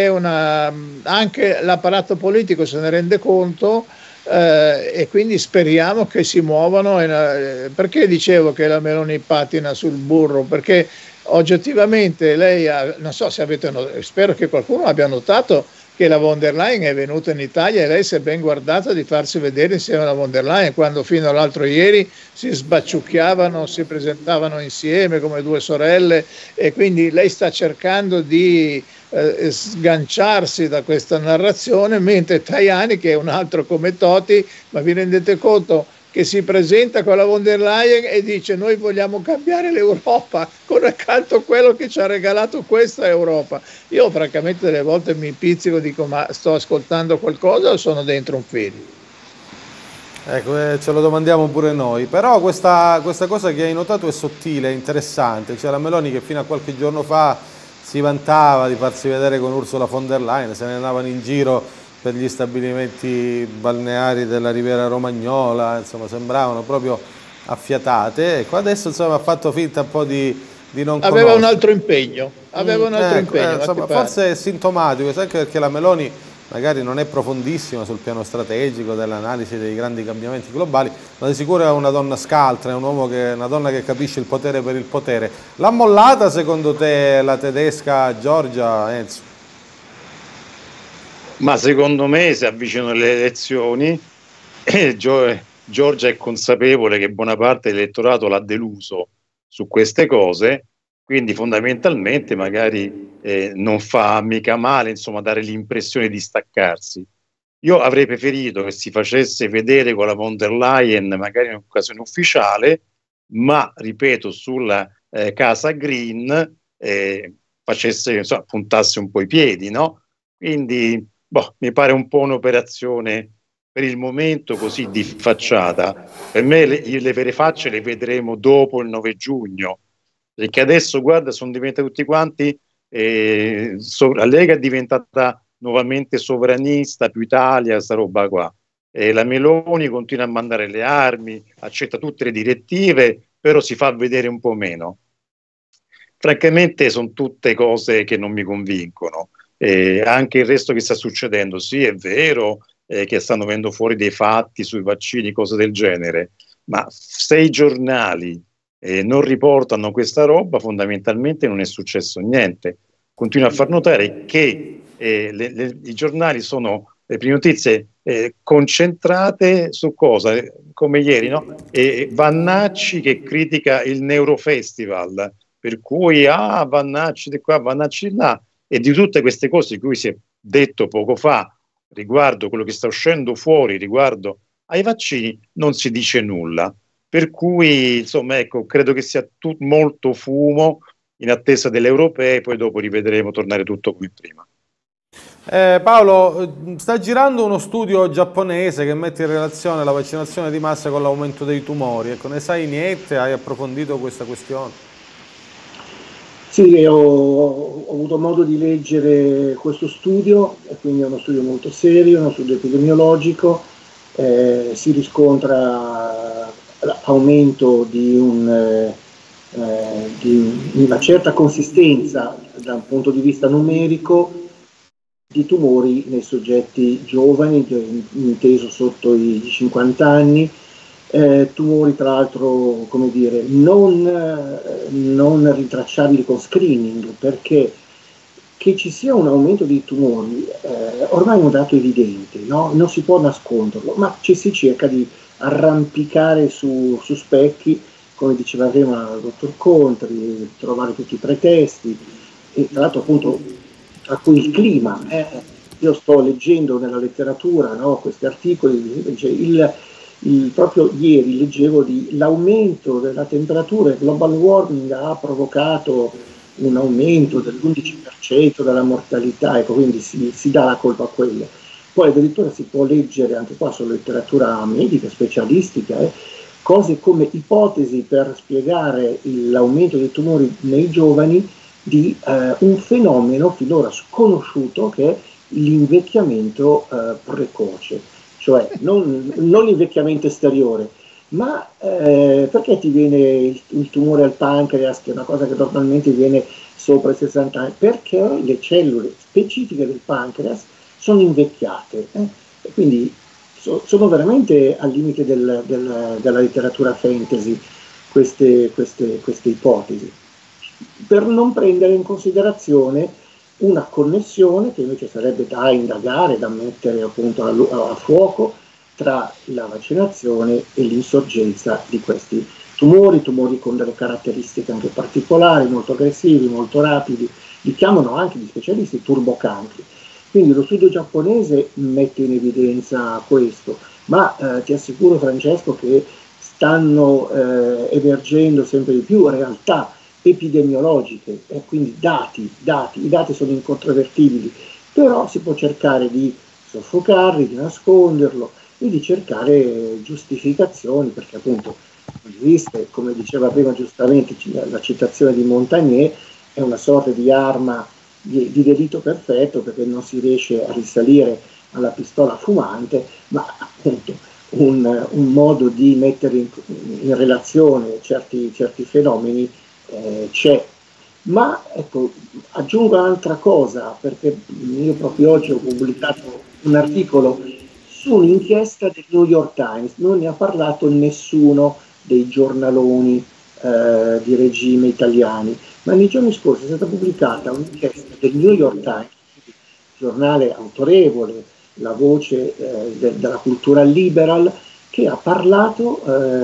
anche l'apparato politico se ne rende conto, e quindi speriamo che si muovano. Perché dicevo che la Meloni patina sul burro? Perché oggettivamente lei non so se spero che qualcuno abbia notato che la von der Leyen è venuta in Italia, e lei si è ben guardata di farsi vedere insieme alla von der Leyen, quando fino all'altro ieri si sbacciucchiavano, si presentavano insieme come due sorelle, e quindi lei sta cercando di sganciarsi da questa narrazione, mentre Tajani, che è un altro come Toti, ma vi rendete conto che si presenta con la von der Leyen e dice noi vogliamo cambiare l'Europa, con accanto quello che ci ha regalato questa Europa. Io francamente delle volte mi pizzico, dico ma sto ascoltando qualcosa o sono dentro un film?
Ecco, ce lo domandiamo pure noi, però questa cosa che hai notato è sottile, è interessante. C'è la Meloni che fino a qualche giorno fa si vantava di farsi vedere con Ursula von der Leyen, se ne andavano in giro per gli stabilimenti balneari della Riviera Romagnola, insomma sembravano proprio affiatate. Ecco, adesso insomma ha fatto finta un po' di non conoscere.
Aveva un altro impegno,
insomma, forse è sintomatico, anche perché la Meloni magari non è profondissima sul piano strategico dell'analisi dei grandi cambiamenti globali, ma di sicuro è una donna scaltra, è una donna che capisce il potere per il potere. L'ha mollata secondo te la tedesca Giorgia, Enzo?
Ma secondo me si avvicinano le elezioni e Giorgia è consapevole che buona parte dell'elettorato l'ha deluso su queste cose, quindi fondamentalmente magari non fa mica male, insomma, dare l'impressione di staccarsi. Io avrei preferito che si facesse vedere con la von der Leyen magari in occasione ufficiale, ma ripeto, sulla casa Green facesse, insomma, puntasse un po' i piedi, no? Quindi mi pare un po' un'operazione per il momento così di facciata. Per me le vere facce le vedremo dopo il 9 giugno, perché adesso, guarda, sono diventati tutti quanti, la Lega è diventata nuovamente sovranista, più Italia, sta roba qua. La Meloni continua a mandare le armi, accetta tutte le direttive, però si fa vedere un po' meno. Francamente sono tutte cose che non mi convincono. Anche il resto che sta succedendo, sì, è vero che stanno venendo fuori dei fatti sui vaccini, cose del genere, ma se i giornali non riportano questa roba, fondamentalmente non è successo niente. Continuo a far notare che i giornali sono le prime notizie concentrate su cosa? Come ieri, no? Vannacci che critica il Neurofestival, per cui Vannacci di qua, Vannacci di là, e di tutte queste cose di cui si è detto poco fa riguardo quello che sta uscendo fuori riguardo ai vaccini non si dice nulla, per cui insomma ecco, credo che sia molto fumo in attesa delle europee, poi dopo rivedremo tornare tutto come prima.
Paolo, sta girando uno studio giapponese che mette in relazione la vaccinazione di massa con l'aumento dei tumori, ecco, ne sai niente? Hai approfondito questa questione?
Sì, ho avuto modo di leggere questo studio, e quindi è uno studio molto serio, uno studio epidemiologico, si riscontra l'aumento di una certa consistenza da un punto di vista numerico di tumori nei soggetti giovani, inteso sotto i 50 anni, tumori tra l'altro, come dire, non rintracciabili con screening, perché che ci sia un aumento di tumori ormai è un dato evidente, no? Non si può nasconderlo, ma ci si cerca di arrampicare su specchi, come diceva prima il dottor Contri, trovare tutti i pretesti, e tra l'altro appunto tra cui il clima. Io sto leggendo nella letteratura, no, questi articoli, proprio ieri leggevo di l'aumento della temperatura, il global warming ha provocato un aumento dell'11% della mortalità, ecco, quindi si dà la colpa a quello. Poi addirittura si può leggere anche qua sulla letteratura medica, specialistica, cose come ipotesi per spiegare l'aumento dei tumori nei giovani di un fenomeno finora sconosciuto che è l'invecchiamento precoce, cioè non l'invecchiamento esteriore, ma perché ti viene il tumore al pancreas, che è una cosa che normalmente viene sopra i 60 anni? Perché le cellule specifiche del pancreas sono invecchiate, e quindi sono veramente al limite della letteratura fantasy queste ipotesi, per non prendere in considerazione una connessione che invece sarebbe da indagare, da mettere appunto a fuoco, tra la vaccinazione e l'insorgenza di questi tumori con delle caratteristiche anche particolari, molto aggressivi, molto rapidi, li chiamano anche gli specialisti turbocancri. Quindi lo studio giapponese mette in evidenza questo, ma ti assicuro, Francesco, che stanno emergendo sempre di più realtà epidemiologiche, e quindi i dati sono incontrovertibili, però si può cercare di soffocarli, di nasconderlo e di cercare giustificazioni, perché appunto esiste, come diceva prima giustamente la citazione di Montagnier, è una sorta di arma di delitto perfetto, perché non si riesce a risalire alla pistola fumante, ma appunto un modo di mettere in relazione certi fenomeni c'è. Ma ecco, aggiungo un'altra cosa, perché io proprio oggi ho pubblicato un articolo su un'inchiesta del New York Times, non ne ha parlato nessuno dei giornaloni di regime italiani, ma nei giorni scorsi è stata pubblicata un'inchiesta del New York Times, giornale autorevole, la voce della cultura liberal, che ha parlato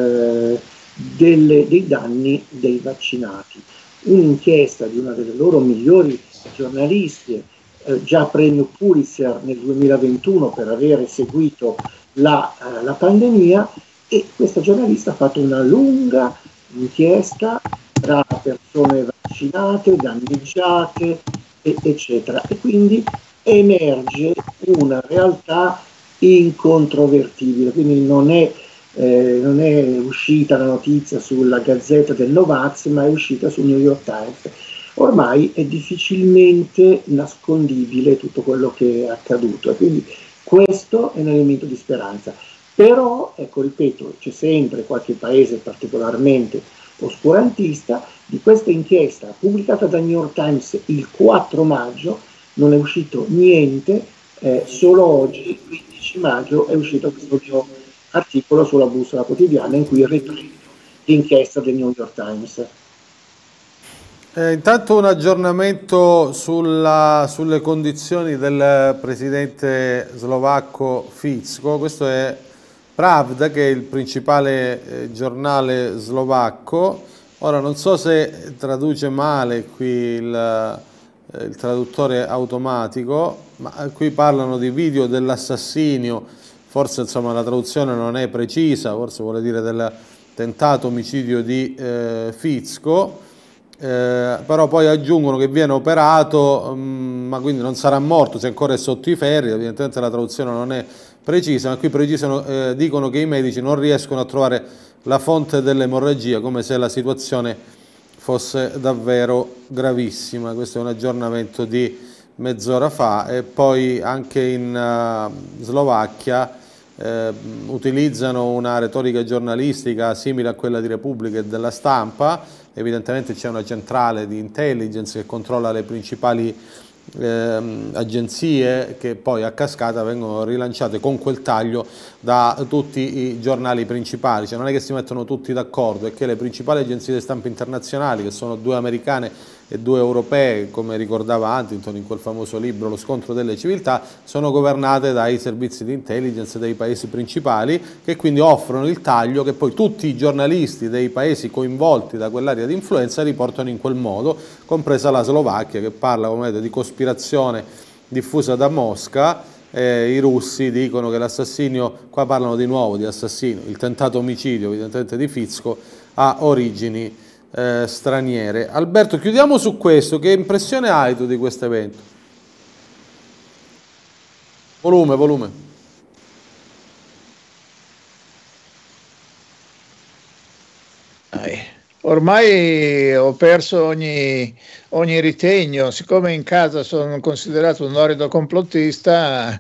dei danni dei vaccinati. Un'inchiesta di una delle loro migliori giornaliste, già premio Pulitzer nel 2021 per aver seguito la pandemia, e questa giornalista ha fatto una lunga inchiesta tra persone vaccinate, danneggiate, eccetera, e quindi emerge una realtà incontrovertibile. Quindi non è uscita la notizia sulla Gazzetta del Novax, ma è uscita sul New York Times. Ormai è difficilmente nascondibile tutto quello che è accaduto, e quindi questo è un elemento di speranza. Però, ecco, ripeto, c'è sempre qualche paese particolarmente oscurantista. Di questa inchiesta pubblicata dal New York Times il 4 maggio non è uscito niente, solo oggi, 15 maggio, è uscito questo mio articolo sulla bussola quotidiana in cui riprendo l'inchiesta del New York Times.
Intanto un aggiornamento sulle condizioni del presidente slovacco Fico. Questo è Pravda, che è il principale giornale slovacco. Ora non so se traduce male qui il traduttore automatico, ma qui parlano di video dell'assassinio, forse insomma la traduzione non è precisa, forse vuole dire del tentato omicidio di Fico. Però poi aggiungono che viene operato, ma quindi non sarà morto, se ancora è sotto i ferri. Evidentemente la traduzione non è precisa, ma qui dicono che i medici non riescono a trovare la fonte dell'emorragia, come se la situazione fosse davvero gravissima. Questo è un aggiornamento di mezz'ora fa. E poi anche in Slovacchia utilizzano una retorica giornalistica simile a quella di Repubblica e della Stampa. Evidentemente c'è una centrale di intelligence che controlla le principali agenzie, che poi a cascata vengono rilanciate con quel taglio da tutti i giornali principali. Cioè non è che si mettono tutti d'accordo, è che le principali agenzie di stampa internazionali, che sono 2 americane e 2 europee, come ricordava Huntington in quel famoso libro Lo scontro delle civiltà, sono governate dai servizi di intelligence dei paesi principali, che quindi offrono il taglio che poi tutti i giornalisti dei paesi coinvolti da quell'area di influenza riportano in quel modo, compresa la Slovacchia, che parla, come vedete, di cospirazione diffusa da Mosca. I russi dicono che l'assassinio, qua parlano di nuovo di assassino, il tentato omicidio evidentemente di Fico ha origini straniere. Alberto, chiudiamo su questo. Che impressione hai tu di questo evento? Volume.
Ormai ho perso ogni ritegno, siccome in casa sono considerato un orido complottista,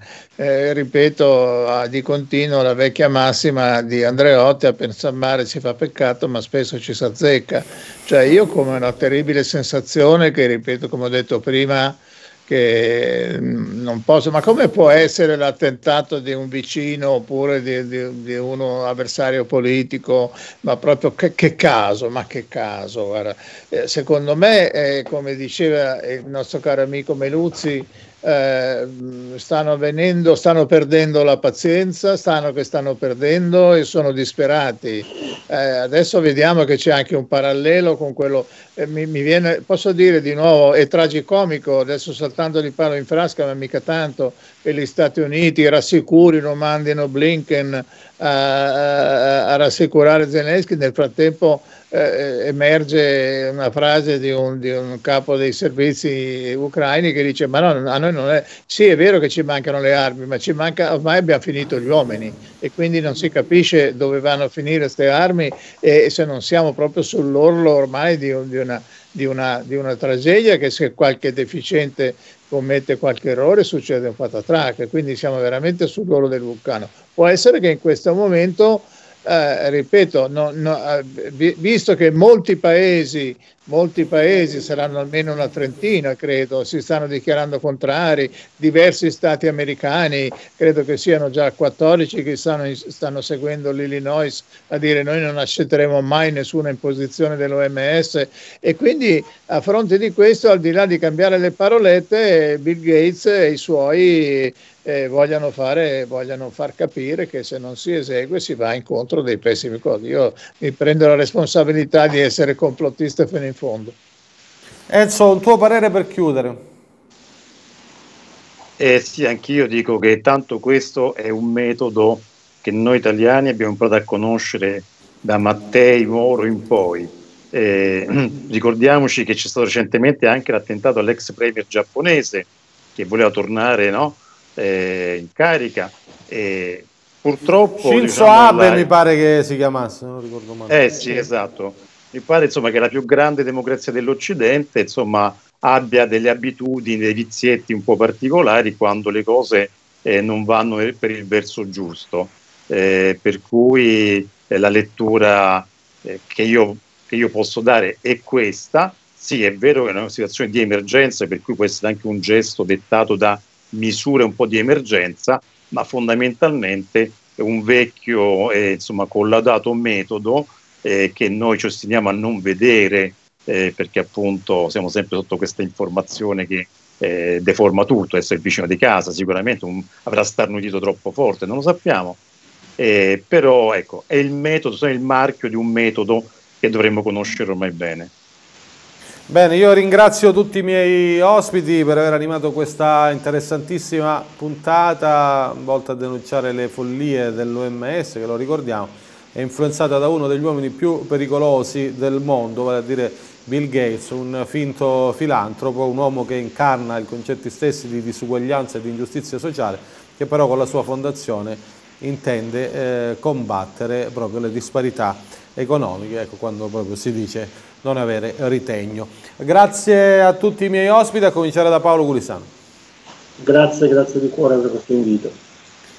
ripeto di continuo la vecchia massima di Andreotti: a pensar male si fa peccato, ma spesso ci s'azzecca. Cioè io, come una terribile sensazione che, ripeto, come ho detto prima, che non posso, ma come può essere l'attentato di un vicino oppure di uno avversario politico? Ma proprio che caso, guarda. Secondo me, come diceva il nostro caro amico Meluzzi, stanno perdendo la pazienza, stanno perdendo e sono disperati. Adesso vediamo che c'è anche un parallelo con quello, mi viene, posso dire di nuovo, è tragicomico, adesso soltanto li parlo in frasca, ma mica tanto, che gli Stati Uniti rassicurino, mandino Blinken a rassicurare Zelensky. Nel frattempo emerge una frase di un capo dei servizi ucraini che dice: ma no, a noi non è, sì è vero che ci mancano le armi, ma ci manca, ormai abbiamo finito gli uomini, e quindi non si capisce dove vanno a finire queste armi, e se non siamo proprio sull'orlo ormai di una tragedia, che se qualche deficiente commette qualche errore succede un patatrac, quindi siamo veramente sull'orlo del vulcano. Può essere che in questo momento, ripeto, visto che molti paesi, saranno almeno una trentina, credo, si stanno dichiarando contrari, diversi stati americani, credo che siano già 14 che stanno seguendo l'Illinois a dire: noi non accetteremo mai nessuna imposizione dell'OMS, e quindi a fronte di questo, al di là di cambiare le parolette, Bill Gates e i suoi vogliono far capire che se non si esegue si va incontro dei pessimi cose. Io mi prendo la responsabilità di essere complottista fino in fondo.
Enzo, un tuo parere per chiudere?
Sì, anch'io dico che tanto questo è un metodo che noi italiani abbiamo imparato a conoscere da Mattei Moro in poi. Ricordiamoci che c'è stato recentemente anche l'attentato all'ex premier giapponese che voleva tornare, no? In carica, e purtroppo
Shinzo Abe mi pare che si chiamasse, non ricordo male.
Sì, esatto. Mi pare, insomma, che la più grande democrazia dell'Occidente, insomma, abbia delle abitudini, dei vizietti un po' particolari quando le cose non vanno per il verso giusto, per cui la lettura che io posso dare è questa. Sì, è vero che è una situazione di emergenza, per cui può essere anche un gesto dettato da misure un po' di emergenza, ma fondamentalmente è un vecchio insomma collaudato metodo che noi ci ostiniamo a non vedere, perché appunto siamo sempre sotto questa informazione che deforma tutto. Essere vicino di casa sicuramente avrà starnutito troppo forte, non lo sappiamo, però ecco, è il metodo, è il marchio di un metodo che dovremmo conoscere ormai bene.
Bene, io ringrazio tutti i miei ospiti per aver animato questa interessantissima puntata volta a denunciare le follie dell'OMS, che lo ricordiamo è influenzata da uno degli uomini più pericolosi del mondo, vale a dire Bill Gates, un finto filantropo, un uomo che incarna i concetti stessi di disuguaglianza e di ingiustizia sociale, che però con la sua fondazione intende combattere proprio le disparità economiche, ecco, quando proprio si dice non avere ritegno. Grazie a tutti i miei ospiti, a cominciare da Paolo Gulisano.
Grazie di cuore per questo invito.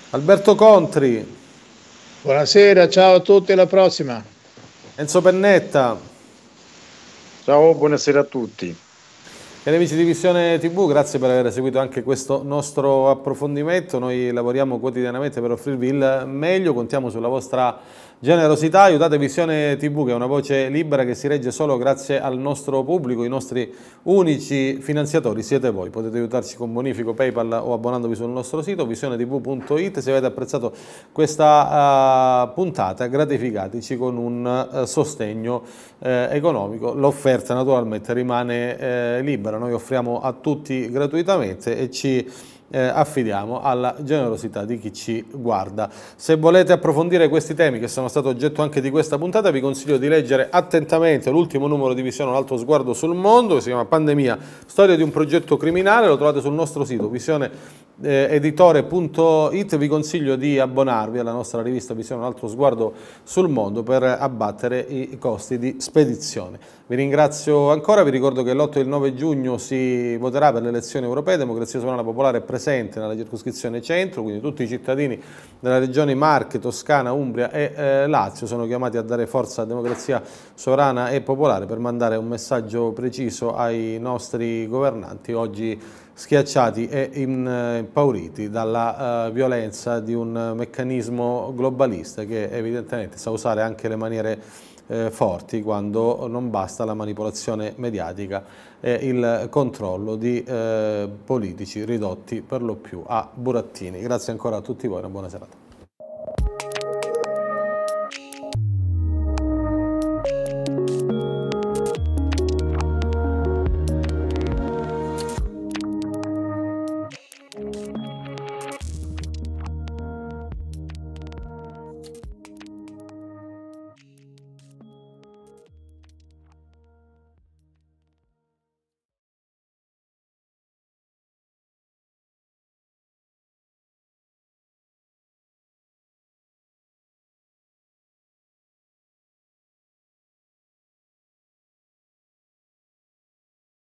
Alberto Contri.
Buonasera, ciao a tutti, alla prossima.
Enzo Pennetta.
Ciao, buonasera a tutti.
Cari amici di Visione TV, grazie per aver seguito anche questo nostro approfondimento. Noi lavoriamo quotidianamente per offrirvi il meglio, contiamo sulla vostra generosità. Aiutate Visione TV, che è una voce libera che si regge solo grazie al nostro pubblico. I nostri unici finanziatori siete voi. Potete aiutarci con bonifico, PayPal o abbonandovi sul nostro sito visionetv.it. Se avete apprezzato questa puntata, gratificateci con un sostegno economico. L'offerta naturalmente rimane libera. Noi offriamo a tutti gratuitamente e ci affidiamo alla generosità di chi ci guarda. Se volete approfondire questi temi che sono stati oggetto anche di questa puntata, vi consiglio di leggere attentamente l'ultimo numero di Visione, un altro sguardo sul mondo, che si chiama Pandemia, storia di un progetto criminale. Lo trovate sul nostro sito visioneeditore.it. Vi consiglio di abbonarvi alla nostra rivista Visione, un altro sguardo sul mondo, per abbattere i costi di spedizione. Vi ringrazio ancora, vi ricordo che l'8 e il 9 giugno si voterà per le elezioni europee. Democrazia Sovrana Popolare è presente nella circoscrizione centro, quindi tutti i cittadini della regione Marche, Toscana, Umbria e Lazio sono chiamati a dare forza a Democrazia Sovrana e Popolare per mandare un messaggio preciso ai nostri governanti, oggi schiacciati e impauriti dalla violenza di un meccanismo globalista che evidentemente sa usare anche le maniere forti quando non basta la manipolazione mediatica e il controllo di politici ridotti per lo più a burattini. Grazie ancora a tutti voi, una buona serata.